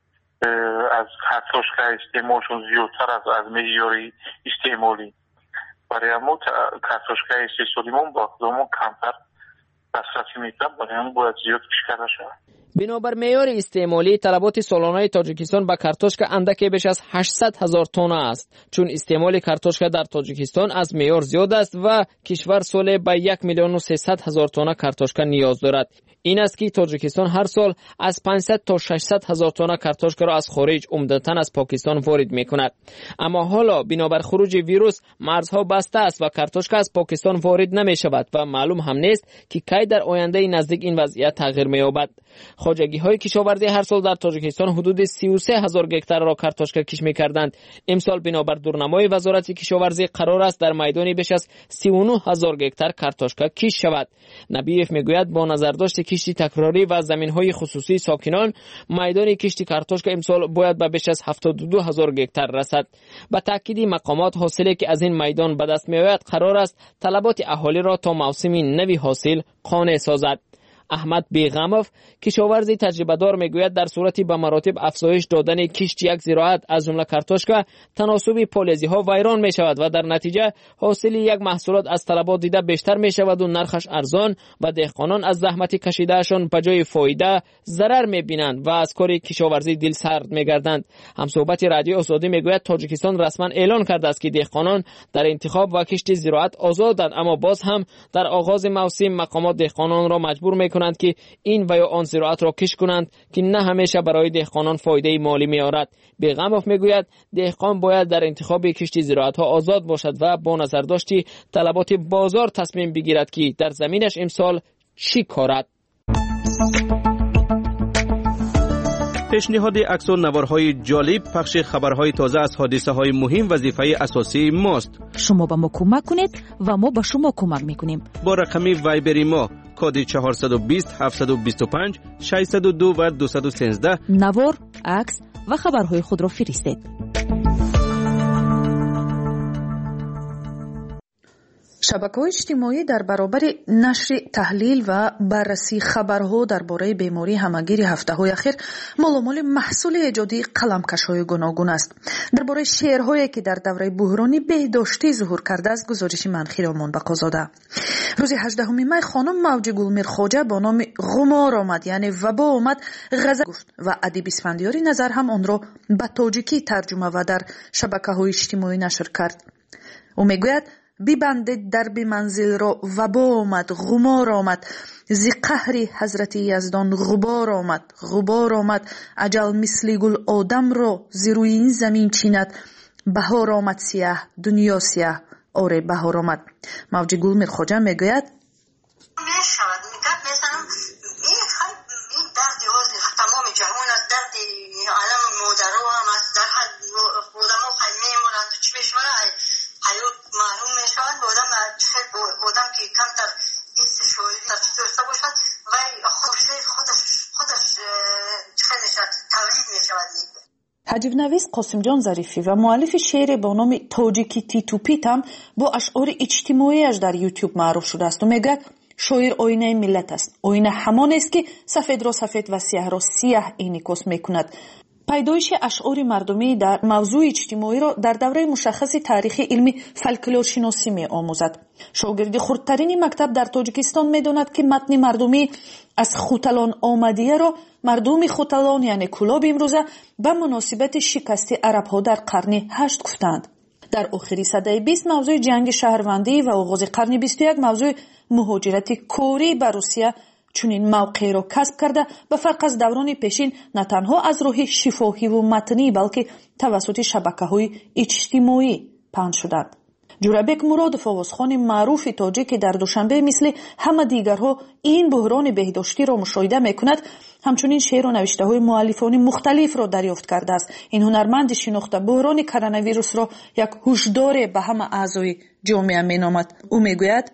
از کارتوشکا استعمالشون زیادتر از از معیاری استعمالی برای ما کارتوشکا استحصالی ما با خودمون کمتر دسترسی میکنم برای هم باید زیاد کرده شود.
بنابر معیار استعمالی طلبات سالانه تاجیکستان به کارتوشکا اندکی بیش از هشتصد هزار تن است چون استعمال کارتوشکا در تاجیکستان از معیار زیاد است و کشور ساله به یک میلیون و سیصد هزار تن کارتوشکا نیاز دارد. این است که تاجیکستان هر سال از پانصد تا ششصد هزار تن کارتوشکا را از خارج عمدتاً از پاکستان وارد می‌کند. اما حالا بنابر خروج ویروس مرزها بسته است و کارتوشکا از پاکستان وارد نمی‌شود و معلوم هم نیست که کی در آینده نزدیک این وضعیت تغییر می‌یابد. خواجگی‌های کشاورزی هر سال در تاجیکستان حدود سی و سه هزار گکتار را کارتوشکا کش می‌کردند. امسال بنابر دورنمای وزارت کشاورزی قرار است در میدانی بیش از سی و نه هزار گکتار کارتوشکا کش شود. نبیف میگوید با نظرداشت کشتی تکراری و زمین‌های خصوصی ساکنان، میدان کشتی کارتوشکا امسال باید به بیش از هفتاد و دو هزار گکتار رسد. با تاکید مقامات حاصلی که از این میدان به دست می‌آید قرار است طلبات اهالی را تا موسم نوی حاصل قانع سازد. احمد بیغموف کشاورزی تجربه دار میگوید در صورتی به مراتب افزایش دادن کشت یک زراعت از جمله کارتوشکا تناسب پالیزی ها ویران می شود و در نتیجه حاصل یک محصولات از طلبات دیده بیشتر می شود و نرخش ارزان و دهقانان از زحمت کشیدهشان به جای فایده ضرر می بینند و از کار کشاورزی دل سرد می گردند. همصحبت رادیو آزادی میگوید تاجیکستان رسما اعلان کرده است که دهقانان در انتخاب و کشت زراعت آزادند، اما باز هم در آغاز موسم مقامات دهقانان را مجبور می کنند که این و یا آن زراعت را کش کنند که نه همیشه برای دهقانان فایده مالی می‌آورد. بیغموف میگوید دهقان باید در انتخاب کشت زراعت ها آزاد باشد و با نظر داشتی طلبات بازار تصمیم بگیرد که در زمینش امسال چی کارد.
پیشنهاد عکس و نوارهای جالب، پخش خبرهای تازه از حادثه های مهم وظیفه اساسی ماست.
شما به ما کمک کنید و ما به شما کمک میکنیم.
با رقم وایبری ما کد چهارصد و بیست هفتصد و بیست و پنج ششصد و دو و دویست و سیزده
نوار، عکس و خبرهای خود را فرستید.
شبکه‌های اجتماعی در برابر نشر تحلیل و بررسی خبرها درباره بیماری همگیر هفته‌های اخیر مالامال محصول ایجادی قلمکش‌های گوناگون است. درباره شعرهایی که در دوره بحرانی بهداشتی ظهور کرده است گزارش منخی را منبقا زاده. روز هجدهم می خانم موجی گلمیر خوجه با نام غمار آمد، یعنی وبا آمد، غزل گفت و ادیب اسفندیاری نظر هم آن را به تاجیکی ترجمه و در شبکه‌های اجتماعی نشر کرد. او میگوید ببندید درب منزل را وبا آمد، غمار آمد، زی قهر حضرت یزدان غبار آمد، غبار آمد، اجل مثل گل آدم را زی روی این زمین چیند، بهار آمد سیاه، دنیا سیاه، آره بهار آمد. موجی گلمیر خوجه میگوید
میشود میگد مثلا این خیلی این درد تمام جهان است، درد عالم مادرها هم است، در حد آدم ها خیلی میمونند چی میشونه حیات معلوم میشود به آدم آدم که کم در ایست شوری داشته باشد و خوشی خودش خودش خیلی تولید میشود.
حجیب نویس قاسم جان ظریفی و مؤلف شعر با نام تاجیکی تیتوپیت هم با اشعار اجتماعیش در یوتیوب معروف شده است و میگه شاعر آینه ملت است، آینه همان است که سفید را سفید و سیاه را سیاه انعکاس میکند. پیدایش اشعار مردمی در موضوع اجتماعی را در دوره مشخص تاریخی علمی فولکلور شناسی می آموزد. شاگرد خردترین مکتب در تاجیکستان می داند که متن مردمی از خوتلان آمدیه را مردم خوتلان یعنی کلاب امروزه به مناسبت شکست عرب ها در قرن هشت گفتند. در آخری سده بیست موضوع جنگ شهروندی و آغاز قرن بیست و یک موضوع مهاجرت کوری به روسیه چنین موقعی را کسب کرده به فرق از دوران پیشین نه تنها از راه شفاهی و متنی بلکه توسط شبکه‌های اجتماعی پخش شدند. جورابک مرادف آوازخوان معروف تاجیک در دوشنبه مثل همه دیگرها این بحران بهداشتی را مشاهده میکند، همچنین شعر و نوشته های مؤلفان مختلف را دریافت کرده است. این هنرمند شناخته بحران کرونا ویروس را یک هشدار به همه اعضای جامعه مینامد. او میگوید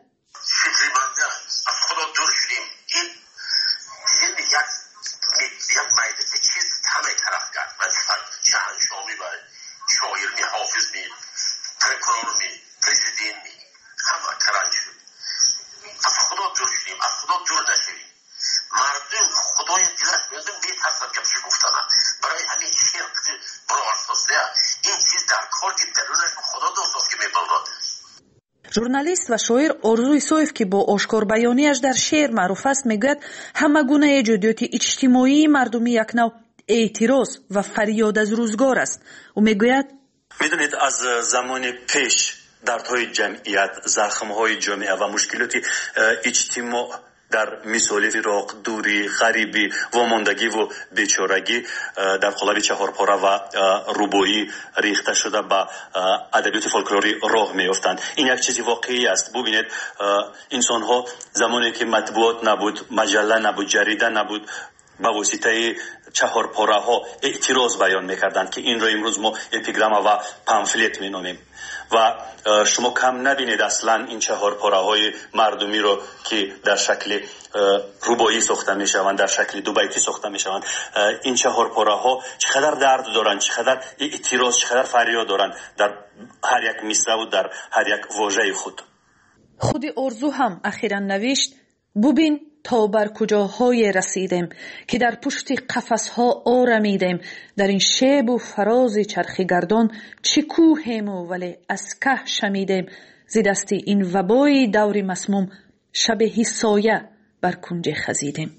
ژورنالیست و شاعر آرزو ایسایف که با آشکار بیانیش در شعر معروف است میگوید همه گونه ایجادات اجتماعی مردمی یک نوع اعتراض و فریاد از روزگار است. او میگوید
میدونید از زمان پیش دردهای جمعیت، زخمهای جامعه و مشکلات اجتماع در مثال فراق، دوری، غریبی، واماندگی و بیچارگی در قالب چهارپاره و رباعی ریخته شده به ادبیات فولکلوری راه میافتند. این یک چیزی واقعی است. ببینید انسان ها زمانی که مطبوعات نبود، مجله نبود، جریده نبود، با واسطه چهارپاره ها اعتراض بیان میکردند که این را امروز ما اپیگرام و پامفلت مینامیم و شما کم نبینید اصلا این چهارپاره های مردمی رو که در شکل رباعی ساخته میشوند، در شکل دو بیتی ساخته میشوند. این چهارپاره ها چقدر درد دارند، چقدر اعتراض، چقدر فریاد دارند در هر یک مصرع و در هر یک واژه خود.
خود ارزو هم اخیراً نوشت ببین تا بر کجاهای رسیدیم که در پشت قفسها آرمیدیم، در این شیب و فراز چرخ گردان چه کوهیم و ولی از که شمیدیم، ز دست این وبای دور مسموم شبیه سایه بر کنج خزیدیم.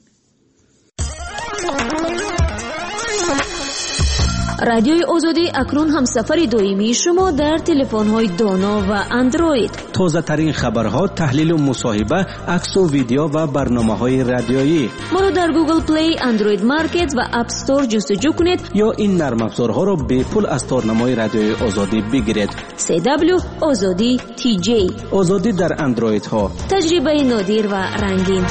رادیوی آزادی اکنون هم سفر دائمی شما در تلفن‌های دانا و اندروید.
تازه ترین خبرها، تحلیل و مصاحبه، عکس و ویدیو و برنامه‌های رادیویی.
ما را در گوگل پلی، اندروید مارکت و اپ استور جستجو کنید
یا این نرم افزارها را به پول از تارنمای رادیوی آزادی بگیرید.
سی دبلیو آزادی تی جی.
آزادی در اندروید ها.
تجربه نادر و رنگین.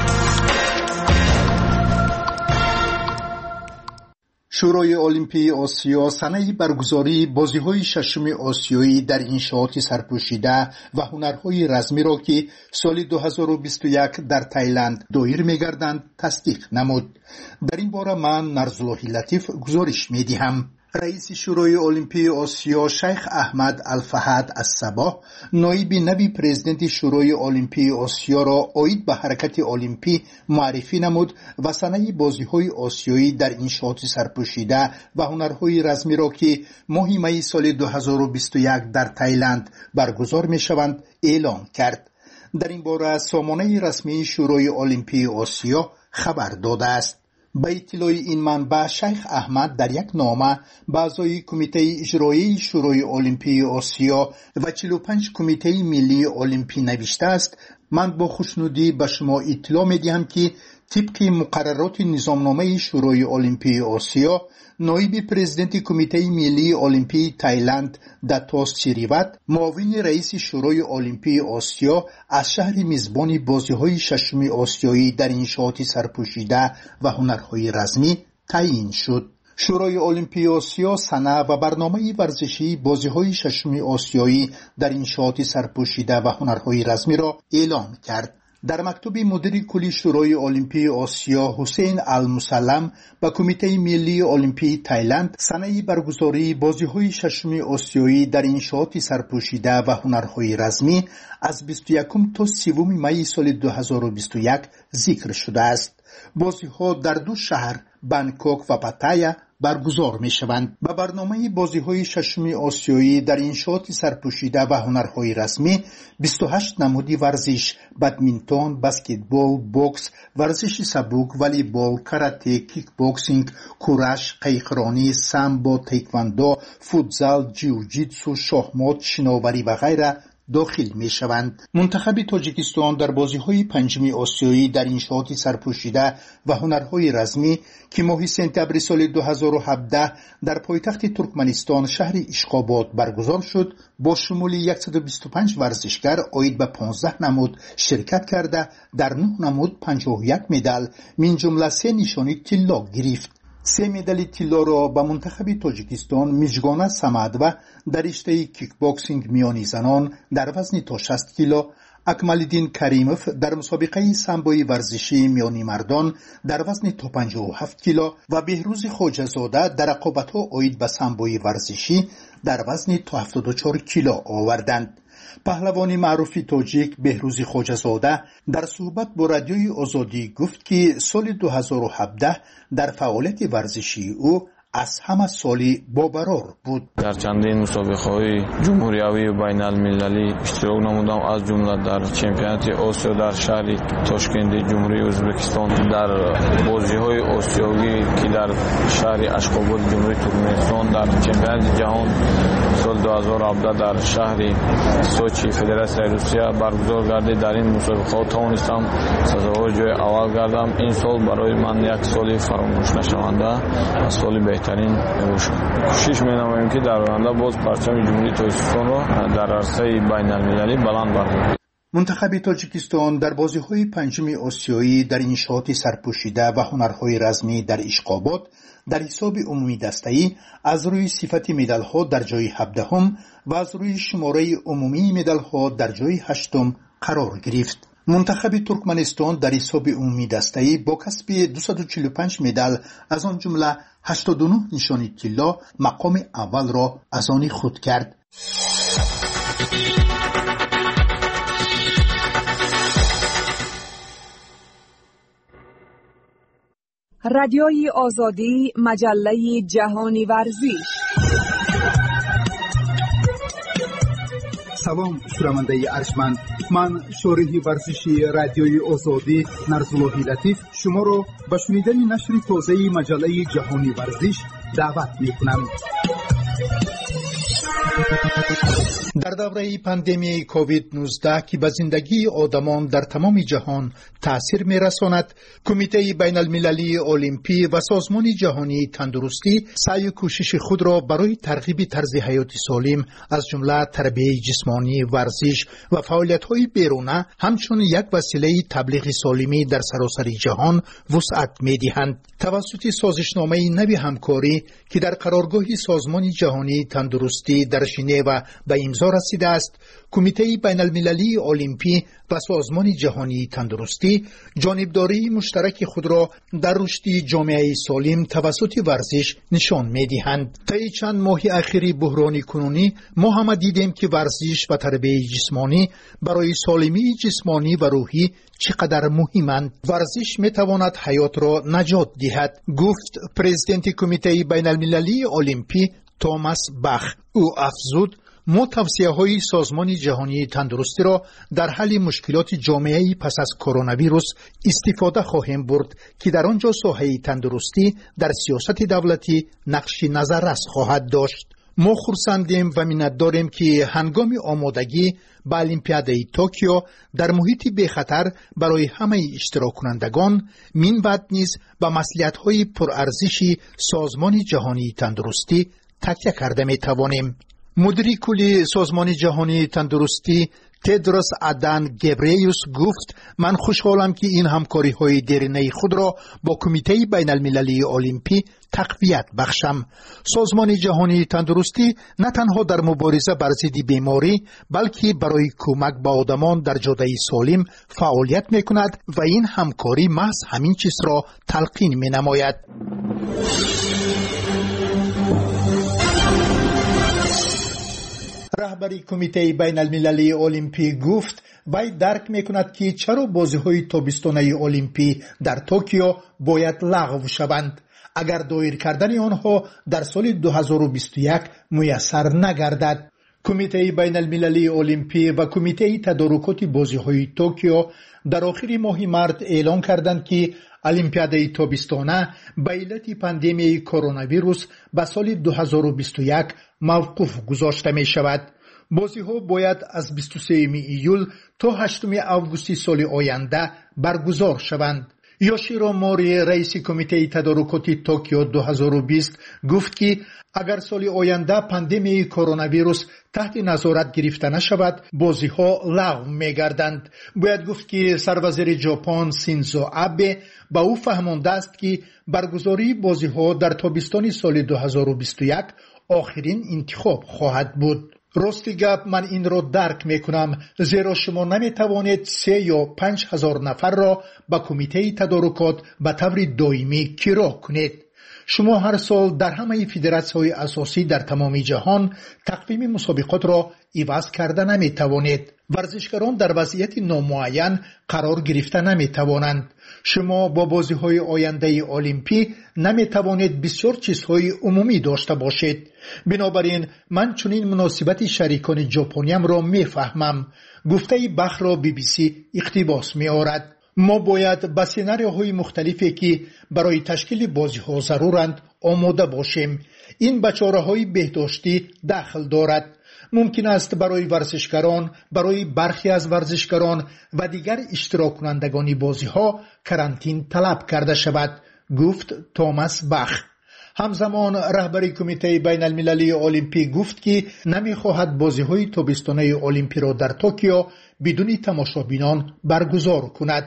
شورای المپی آسیا سنه برگزاری بازی‌های ششم آسیایی در انشاءات سرپوشیده و هنرهای رزمی را که سال دو هزار و بیست و یک در تایلند دایر می‌گردند تصدیق نمود. در این باره من نرزالله لطیف گزارش می‌دهم. رئیس شورای المپی آسیا شیخ احمد الفهد الصباح نایب نوی پرزیدنت شورای المپی آسیا را عاید به حرکت المپی معرفی نمود و سنه بازی‌های آسیایی در انشاءات سرپوشیده و هنرهای رزمی را که ماه می سال دو هزار و بیست و یک در تایلند برگزار می‌شوند اعلام کرد. در این باره سامانه رسمی شورای المپی آسیا خبر داده است. به اطلاع این منبع شیخ احمد در یک نامه به اعضای کمیته اجرایی شورای المپی آسیا و چهل و پنج کمیته ملی المپی نوشته است: من با خوشنودی به شما اطلاع می‌دهم که طبق مقررات نظامنامه شورای المپی آسیا نایب پرزیدنت کمیته ملی المپی تایلند دتا سیریوت معاون رئیس شورای المپی آسیا از شهر میزبان بازی‌های ششم آسیایی در انشاءات سرپوشیده و هنرهای رزمی تعیین شد. شورای المپی آسیا سنه و برنامه ورزشی بازی‌های ششم آسیایی در انشاءات سرپوشیده و هنرهای رزمی را اعلام کرد. در مکتوب مدیر کلی شورای المپی آسیا حسین المسلم به کمیته ملی المپی تایلند سنه برگزاری بازی‌های ششم آسیایی در انشاءات سرپوشیده و هنرهای رزمی از بیست و یکم تا سوم می سال دو هزار و بیست و یک ذکر شده است. بازی‌ها در دو شهر بانکوک و پاتایا برگزار می شوند. به برنامه بازی‌های ششم آسیایی در انشاءات سرپوشیده و هنرهای رسمی بیست و هشت نمودی ورزش، بدمینتون، بسکتبال، بوکس، ورزش سبک، والیبال، کاراته، کیک بوکسینگ، کورش، قیقرانی، سامبو، تایکواندو، فوتزال، جیوجیتسو، شاهمات، شناوری و غیره داخل می شوند. منتخب تاجیکستان در بازی‌های پنجم آسیایی در انشاءات سرپوشیده و هنرهای رزمی که ماه سپتامبر سال دو هزار و هفده در پایتخت ترکمنستان شهر اشخاباد برگزار شد، با شمول صد و بیست و پنج ورزشگر عاید به پانزده نمود شرکت کرده در نه نمود پنجاه و یک مدال من جمله سه نشانی طلا گرفت. سه مدال طلا را به منتخب تاجیکستان میجگانه سمد و در رشته کیک باکسینگ میانی زنان در وزن تا شصت کیلو، اکمالدین کریموف در مسابقه سامبوی ورزشی میانی مردان در وزن تا پنجاه و هفت کیلو و بهروز خواجه‌زاده در رقابت‌ها عاید به سامبوی ورزشی در وزن تا هفتاد و چهار کیلو آوردند. پهلوان معروف تاجیک بهروز خواجه‌زاده در صحبت با رادیوی آزادی گفت که سال دو هزار و هفده در فعالیت ورزشی او از همه سالی باورار بود.
در چندین مسابقه‌های جمهوریوی و بین‌المللی اشتراک نمودم، از جمله در چمپیونات آسیا در شهر تاشکند جمهوری ازبکستان، در بازی‌های آسیوی که در شهر اشخاباد جمهوری ترکمنستان، در چمپیونات جهان سال دو هزار و هفده در شهر سوچی فدراسیون روسیه برگزار گردید. در این مسابقه توانستم سزاوار جای اول گردم. این سال برای من یک سال فراموش نشونده و سال بهترین باشد. کوشش می‌نمایم که در آینده باز پرچم جمهوری تاجیکستان را در عرصه بین‌المللی بلند برداریم.
منتخب تاجیکستان در بازی‌های پنجم آسیایی در انشاءات سرپوشیده و هنرهای رزمی در اشخاباد در حساب عمومی دسته‌ای از روی صفت مدال‌ها در جای هفدهم و از روی شماره عمومی مدال‌ها در جای هشتم قرار گرفت. منتخب ترکمنستان در حساب عمومی دسته‌ای با کسب دویست و چهل و پنج مدال از آن جمله هشتاد و نه نشانی طلا مقام اول را از آن خود کرد.
رادیوی آزادی، مجله جهانی ورزش.
سلام شنونده ارجمند، من شارح ورزشی رادیوی آزادی نرزالله لطیف شما را به شنیدن نشر تازه مجله جهانی ورزش دعوت می‌کنم. در دوره پاندمی کووید نوزده که به زندگی آدمان در تمام جهان تأثیر می‌رساند، کمیته بین المللی المپی و سازمان جهانی تندرستی سعی و کوشش خود را برای ترغیب طرز حیات سالم از جمله تربیت جسمانی، ورزش و فعالیت‌های بیرونه همچون یک وسیله تبلیغ سالمی در سراسر جهان وسعت می‌دهند. توسط سازشنامه نوی همکاری که در قرارگاه سازمان جهانی تندرستی در ژنو به امضا رسیده است، کمیته بین المللی المپی و سازمان جهانی تندرستی جانبداری مشترک خود را در رشد جامعه سالم توسط ورزش نشان می‌دهند. طی چند ماه اخیر بحران کنونی ما هم دیدیم که ورزش و تربیت جسمانی برای سالمی جسمانی و روحی چقدر مهمند. ورزش می‌تواند حیات را نجات دهد، گفت پرزیدنت کمیته بین المللی المپی توماس باخ. او افزود ما توصیه‌های سازمان جهانی تندرستی را در حل مشکلات جامعه پس از کرونا ویروس استفاده خواهیم برد که در آنجا ساحه تندرستی در سیاست دولتی نقش نظررس خواهد داشت. ما خرسندیم و منتداریم که هنگام آمادگی به المپیادای توکیو در محیطی بخطر برای همه اشتراک کنندگان من بعد نیز به مصلحت‌های پرارزش سازمان جهانی تندرستی تکیه کرده می توانیم. مدیر کلی سازمان جهانی تندرستی تدروس ادان گبریوس گفت من خوشحالم که این همکاری های دیرینه خود را با کمیته بین المللی المپی تقویت بخشم. سازمان جهانی تندرستی نه تنها در مبارزه بر ضد بیماری بلکه برای کمک به آدمان در جاده سالم فعالیت می کند و این همکاری محض همین چیز را تلقین می نماید. رهبری کمیته بین المللی المپی گفت وی درک میکند که چرا بازی‌های تابستانه المپی در توکیو باید لغو شوند اگر دایر کردن آنها در سال دو هزار و بیست و یک میسر نگردد. کمیته بین المللی المپی و کمیته تدارکات بازی‌های توکیو در آخر ماه مارس اعلام کردند که المپیادای تابستانه به علت پاندمی کرونا ویروس به سال دو هزار و بیست و یک موقوف گذاشته می شود. بازی ها باید از بیست و سوم ایول تا هشتم آگوست سال آینده برگزار شوند. یوشیرو موری رئیس کمیته تدارکات توکیو دو هزار و بیست گفت که اگر سال آینده پاندمی کرونا ویروس تحت نظارت گرفته نشود بازی ها لغو می گردند. باید گفت که سروزیر ژاپن شینزو آبه با او فهمانده است که برگزاری بازی ها در تابستان سال دو هزار و بیست و یک آخرین انتخاب خواهد بود. راستی گپ من این را درک میکنم زیرا شما نمیتوانید سه یا پنج هزار نفر را به کمیته تدارکات به طور دائمی کیرا کنید. شما هر سال در همه فدراسی‌های اساسی در تمام جهان تقویم مسابقات را عوض کرده نمی توانید. ورزشکاران در وضعیت نامعین قرار گرفته نمی توانند. شما با بازی‌های آینده المپی نمی توانید بسیار چیزهای عمومی داشته باشید. بنابراین من چنین مناسبت شریکان ژاپنیم را می فهمم. گفته بخ را بی بی سی اقتباس می آورد. ما باید با سناریوهای مختلفی که برای تشکیل بازی‌ها ضرورند آماده باشیم. این به چاره‌های بهداشتی داخل دارد. ممکن است برای ورزشکاران، برای برخی از ورزشکاران و دیگر اشتراک کنندگان بازی‌ها کرانتین طلب کرده شود، گفت توماس بخ. همزمان رهبری کمیته بین المللی المپی گفت که نمی‌خواهد بازی‌های تابستانه المپی را در توکیو بدون تماشابینان برگزار کند.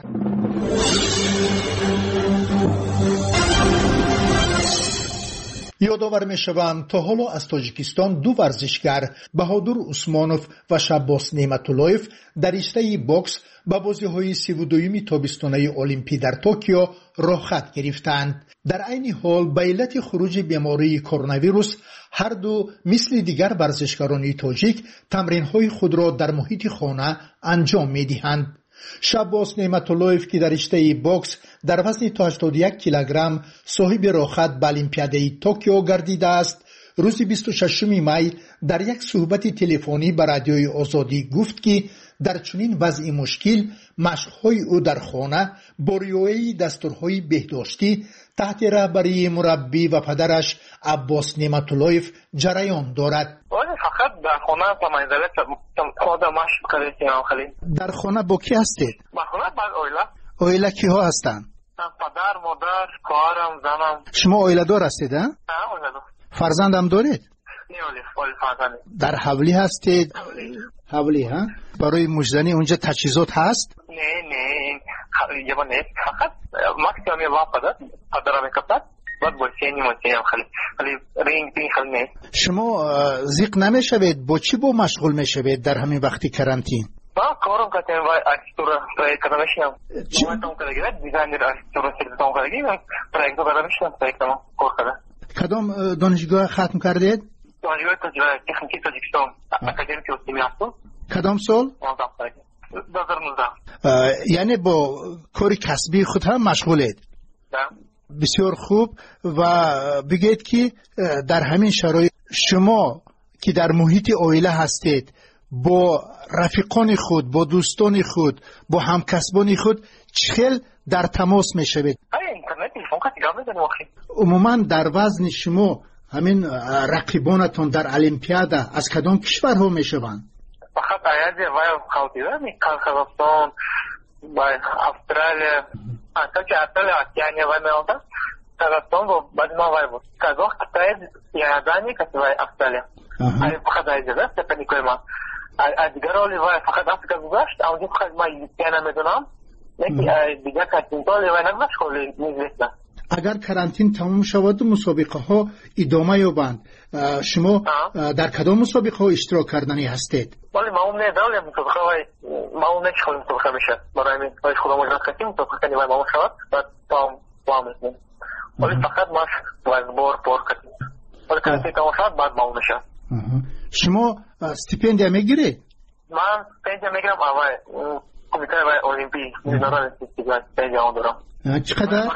یادآور می‌شوم تا حالا از تاجیکستان دو ورزشکار بهادر عثمانوف و شباس نعمت‌الله‌اف در رشته باکس به بازی‌های سی و دوم تابستانه المپی در توکیو راه خط گرفتند. در عین حال به علت خروج بیماری کرونا ویروس هر دو مثل دیگر ورزشکاران تاجیک تمرین‌های خود را در محیط خانه انجام می‌دهند. شباس نعمت‌الله‌اف که در رشته باکس در وزن تا هشتاد و یک کیلوگرم صاحب راهخط به المپیاد توکیو گردیده است، روز بیست و ششم می در یک صحبت تلفنی به رادیوی آزادی گفت که در چنین وضع مشکل مشق‌های او در خانه با رعایت دستورهای بهداشتی تحت رهبری مربی و پدرش عباس نعمت‌الله‌اف جریان دارد.
فقط در خانه تا منزله خودم مشق کردم. خیلی
در خانه با کی هستید؟
در خانه با اویلا.
اویلا کیها هستند؟
پدر، مادر، خواهرم، زنم.
شما اویلا دار هستید؟ ها؟
نه اویلا دار.
فرزند هم دارید؟
نه اولی اولی فرزند.
در حولی هستید؟ حولی ها؟ برای مجزنی اونجا تجهیزات هست؟
نه نه یه با نیست. فقط مکسیمم یه با پدر پدرم کپت بعد بسیاری مطمئنم خیلی خیلی رنگ بین خیلی نیست.
شما زیق نمیشوید با چی با مشغول میشوید در همین وقتی کرانتین؟
با کارم کردم و ارکیتکتور پروژه کردم. من تام کردم دیزاینر ارکیتکتور سیستم کردم. پروژه کردم شدم پروژه کار کردم.
کدام دانشگاه ختم کردید؟
دانشگاه تکنیکی تاجیکستان اکادمی اسلامی هستم.
کدام سال؟
دو هزار و نوزده.
یعنی با کاری کسبی خود هم مشغولید؟ بسیار خوب. و بگید که در همین شرایط شما که در محیط عائله هستید با رفیقان خود، با دوستان خود، با همکسبان خود چخیل در تماس میشوید؟
اینترنت تلفن کردم میدونم آخه.
عموما در وزن شما همین رقیبانتون در المپیادا از کدام کشورها میشوند؟
فقط ایالات وای خاطره می کازاخستان و استرالیا حتی که استرالیا یعنی وای میاد کازاخستان و بعد ما وای بود کازاخ تایید یادانی که وای استرالیا ای فقط ایجاز تکنیک ما دیگر ولی وای فقط افریقا گذاشت اون دیگه فقط ما یعنی میدونم یکی دیگر کاتینتال وای نگذاشت خالی نیست.
اگر کرانتین تمام شود و مسابقه ها ادامه یابند، شما در کدام مسابقه ها اشتراک کردنی هستید؟
ولی ما اون نداریم مسابقه وای ما اون نشون مسابقه میشه برای من وای خودم مجرد کردیم مسابقه کنیم وای ما اون شود بعد تام تام میشیم ولی فقط ما وای بار بار کردیم ولی کرانتین تمام شود بعد ما اون میشه.
شما استیپندیا میگیرید؟
من استیپندیا میگیرم وای کمیته وای المپی میدونم استیپندیا اون دارم.
چقدر؟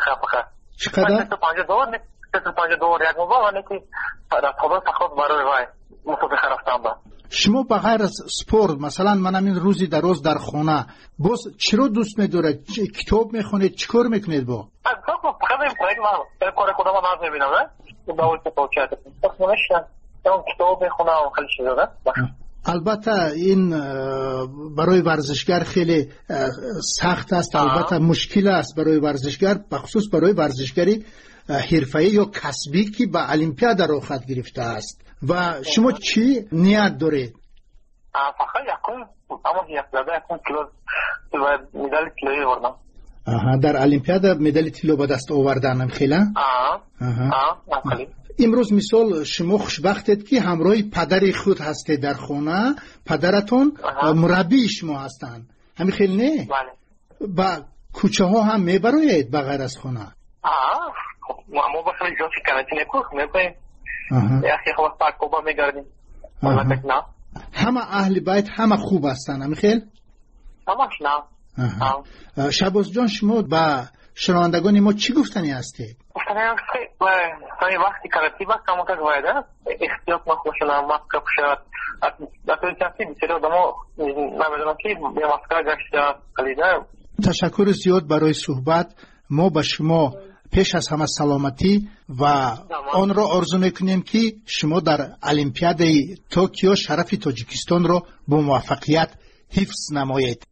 چقدر؟
ست و پنجاه دلار نه ست و پنجاه دلار یک موقع نه که در خدا فقط برای وای مسابقه رفتم با.
شما بغیر از سپورت مثلا من همین روزی در روز در خانه باز چرا دوست می‌دارید؟ کتاب می‌خونید؟ چیکار می‌کنید با؟
فقط این پروژه ما کار خودم ناز می‌بینم نه باور توچات پس نمیشه اون کتاب می‌خونم خیلی چیزا.
البته این برای ورزشگر خیلی سخت است، البته مشکل است برای ورزشگر، بخصوص برای ورزشگری حرفه‌ای یا کسبی که به المپیاد راه خط گرفته است. و شما چی نیت دارید؟
فقط یکم اما یک زده یکم کیلو و مدال طلایی بردم.
آها در المپیاد مدال طلا به دست آوردنم خیلی؟
آها آها خیلی.
امروز مثال شما خوشبختید که همراه پدر خود هستید در خانه، پدرتون مربی شما هستند. همین خیلی نه؟
بله.
با کوچه ها هم میبرید بغیر از خانه؟
آه ما ما به خیلی جا شکایتی نکنیم میبینیم یا خیلی خواست پاکوبا میگردیم نه
همه اهل بیت همه خوب هستن امیخیل؟
همش نه.
شهباز جان شما با شنوندگان ما چی گفتنی هستی؟
گفتنی هستی خیلی وقتی کارتی وقت همون که گویده احتیاط مخوشن ماسک بشد اتوی کسی بسیار آدم ها نمیدونم که به ماسک گشته قلیده.
تشکر زیاد برای صحبت. ما به شما پیش از همه سلامتی و آن را آرزو میکنیم که شما در المپیاد توکیو شرف تاجیکستان را با موفقیت حفظ نمایید.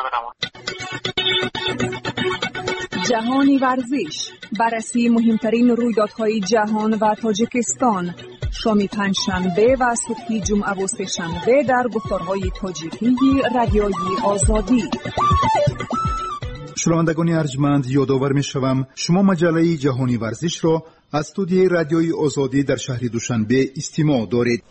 جهانی ورزش، بررسی مهمترین رویدادهای جهان و تاجیکستان، شام پنجشنبه و صبح جمعه و سه‌شنبه در گفتارهای تاجیکی رادیوی آزادی.
شنوندگان ارجمند، یادآور می‌شوم شما مجله جهانی ورزش را از استودیوی رادیوی آزادی در شهر دوشنبه استماع دارید.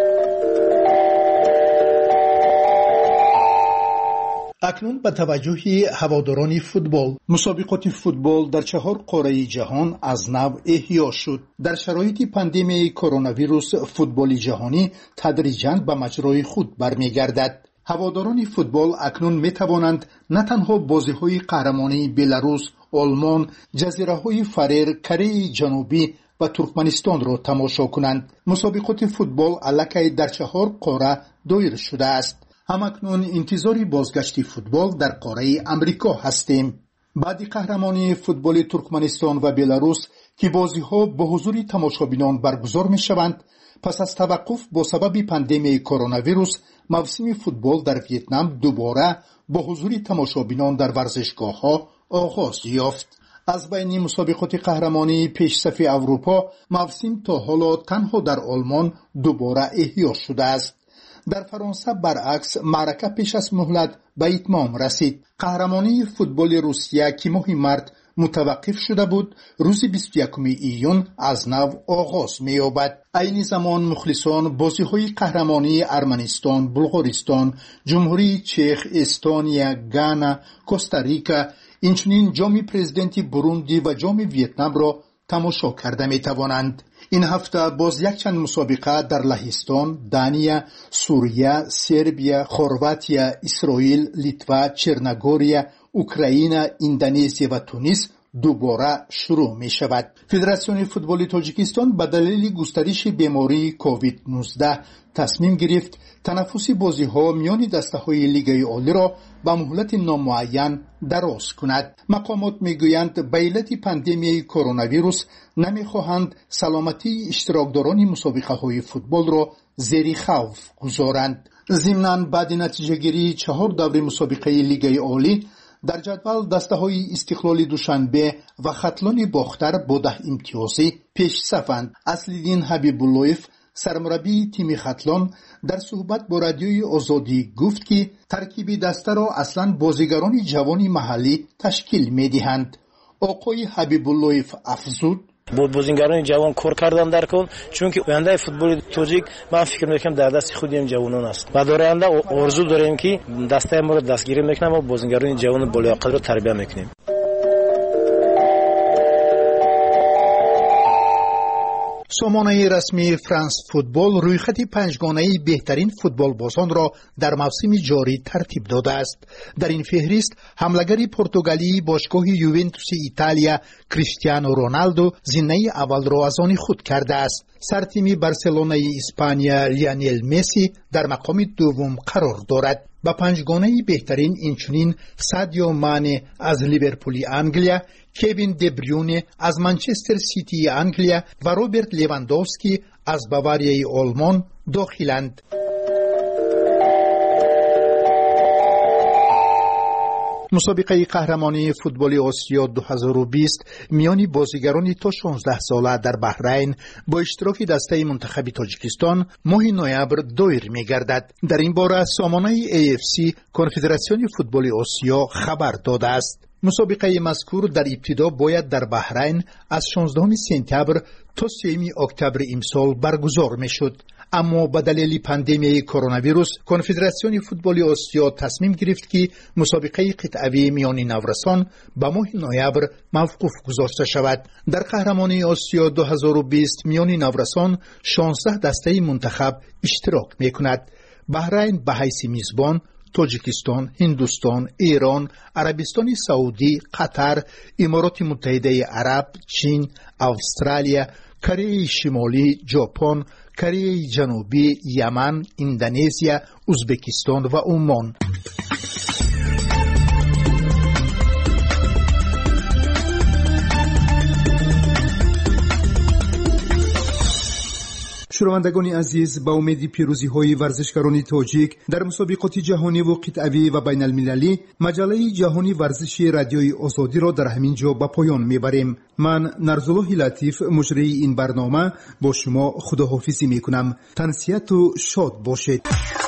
اکنون به توجه هواداران فوتبال، مسابقات فوتبال در چهار قاره جهان از نو احیا شد. در شرایط پاندمی کرونا ویروس فوتبال جهانی تدریجاً به مجرای خود برمیگردد. هواداران فوتبال اکنون می توانند نه تنها بازی‌های قهرمانی بلاروس، آلمان، جزیره‌های فرر، کره جنوبی و ترکمنستان را تماشا کنند. مسابقات فوتبال الکی در چهار قاره دایر شده است. همکنون انتظار بازگشت فوتبال در قاره امریکا هستیم. بعد قهرمانی فوتبال ترکمنستان و بلاروس که بازی‌ها با حضور تماشابینان برگزار می‌شوند، پس از توقف با سبب پاندمی کرونا ویروس موسم فوتبال در ویتنام دوباره با حضور تماشابینان در ورزشگاه‌ها آغاز یافت. از بین مسابقات قهرمانی پیشصف اروپا، موسم تا حالا تنها در آلمان دوباره احیا شده است. در فرانسه برعکس معرکه پیش از مهلت به اتمام رسید. قهرمانی فوتبال روسیه که ماه مارس متوقف شده بود، روز بیست و یکم ایون از نو آغاز می‌یابد. عین زمان مخلصان بازی‌های قهرمانی ارمنستان، بلغارستان، جمهوری چک، استونیا، گانا، کوستاریکا، اینچنین جام پرزیدنتی بروندی و جام ویتنام را تماشا کرده می‌توانند. این هفته باز یک چند مسابقه در لهستان، دانیا، سوریه، سربیا، خرواتیا، اسرائیل، لیتوا، چرنگوریا، اوکراین، اندونزی و تونس دوباره شروع می شود. فدراسیون فوتبال تاجیکستان به دلیل گسترش بیماری کووید نوزده تصمیم گرفت تنفس بازی ها میان دسته های لیگ عالی را به مهلت نامعین دراز کند. مقامات می گویند به علت پاندمی کرونا ویروس نمی خواهند سلامتی اشتراکداران مسابقه های فوتبال را زیر خوف گذارند. ضمناً بعد نتیجه گیری چهار دور مسابقه لیگ عالی در جدول دسته های استقلال دوشنبه و خطلان باختر با ده امتیازی پیش صفند. اصلدین حبیب اللهیف سرمربی تیم خطلان در صحبت با رادیوی آزادی گفت که ترکیب دسته را اصلا بازیگران جوان محلی تشکیل می دهند. آقای حبیب اللهیف افزود:
بود بازیگران جوان کار کردن در کن، چون که آینده فوتبال تاجیک من فکر میکنم در دست خود این جوانان است و در آینده آرزو داریم که دسته ما را دستگیری میکنیم و بازیگران جوان بالیاقت را تربیت میکنیم.
سامانه رسمی فرانس فوتبال رویخط پنجگانه بهترین فوتبال بازان را در موسم جاری ترتیب داده است. در این فهرست حمله‌گر پرتغالی باشگاه یوونتوس ایتالیا کریستیانو رونالدو زینه اول را از آن خود کرده است. سرتیم بارسلونای اسپانیا لیونل مسی در مقام دوم قرار دارد. با پنجگانه بهترین اینچنین سادیو مانه از لیورپول انگلیا، کوین دبریونه از منچستر سیتی انگلیا و روبرت لیواندوفسکی از باواریای آلمان داخلند. مسابقه قهرمانی فوتبال آسیا دو هزار و بیست میان بازیگران تا شانزده ساله در بحرین با اشتراک دسته منتخب تاجیکستان ماه نوامبر دایر می‌گردد. در این باره سامانه ای اف سی کنفدراسیون فوتبال آسیا خبر داده است. مسابقه مذکور در ابتدا باید در بحرین از شانزدهم سپتامبر تا سوم اکتبر امسال برگزار می‌شد، اما به دلیل پاندمی کرونا ویروس کنفدراسیون فوتبال آسیا تصمیم گرفت که مسابقه قطعوی میان نورسان به ماه نوامبر موقوف گذاشته شود. در قهرمانی آسیا دو هزار و بیست میان نورسان شانزده دسته منتخب اشتراک میکند. بحرین به حیث میزبان، تاجیکستان، هندوستان، ایران، عربستان سعودی، قطر، امارات متحده عرب، چین، استرالیا، کره شمالی، ژاپن، کره جنوبی، یمن، اندونزیا، ازبکستان و عمان.
شنوندگان عزیز، با امید پیروزی های ورزشکاران تاجیک در مسابقات جهانی و قطعوی و بین المللی، مجله جهانی ورزشی رادیوی آزادی را در همین جا به پایان میبریم. من نرزالله لطیف مجری این برنامه با شما خداحافظی میکنم. تنسیت و شاد باشید.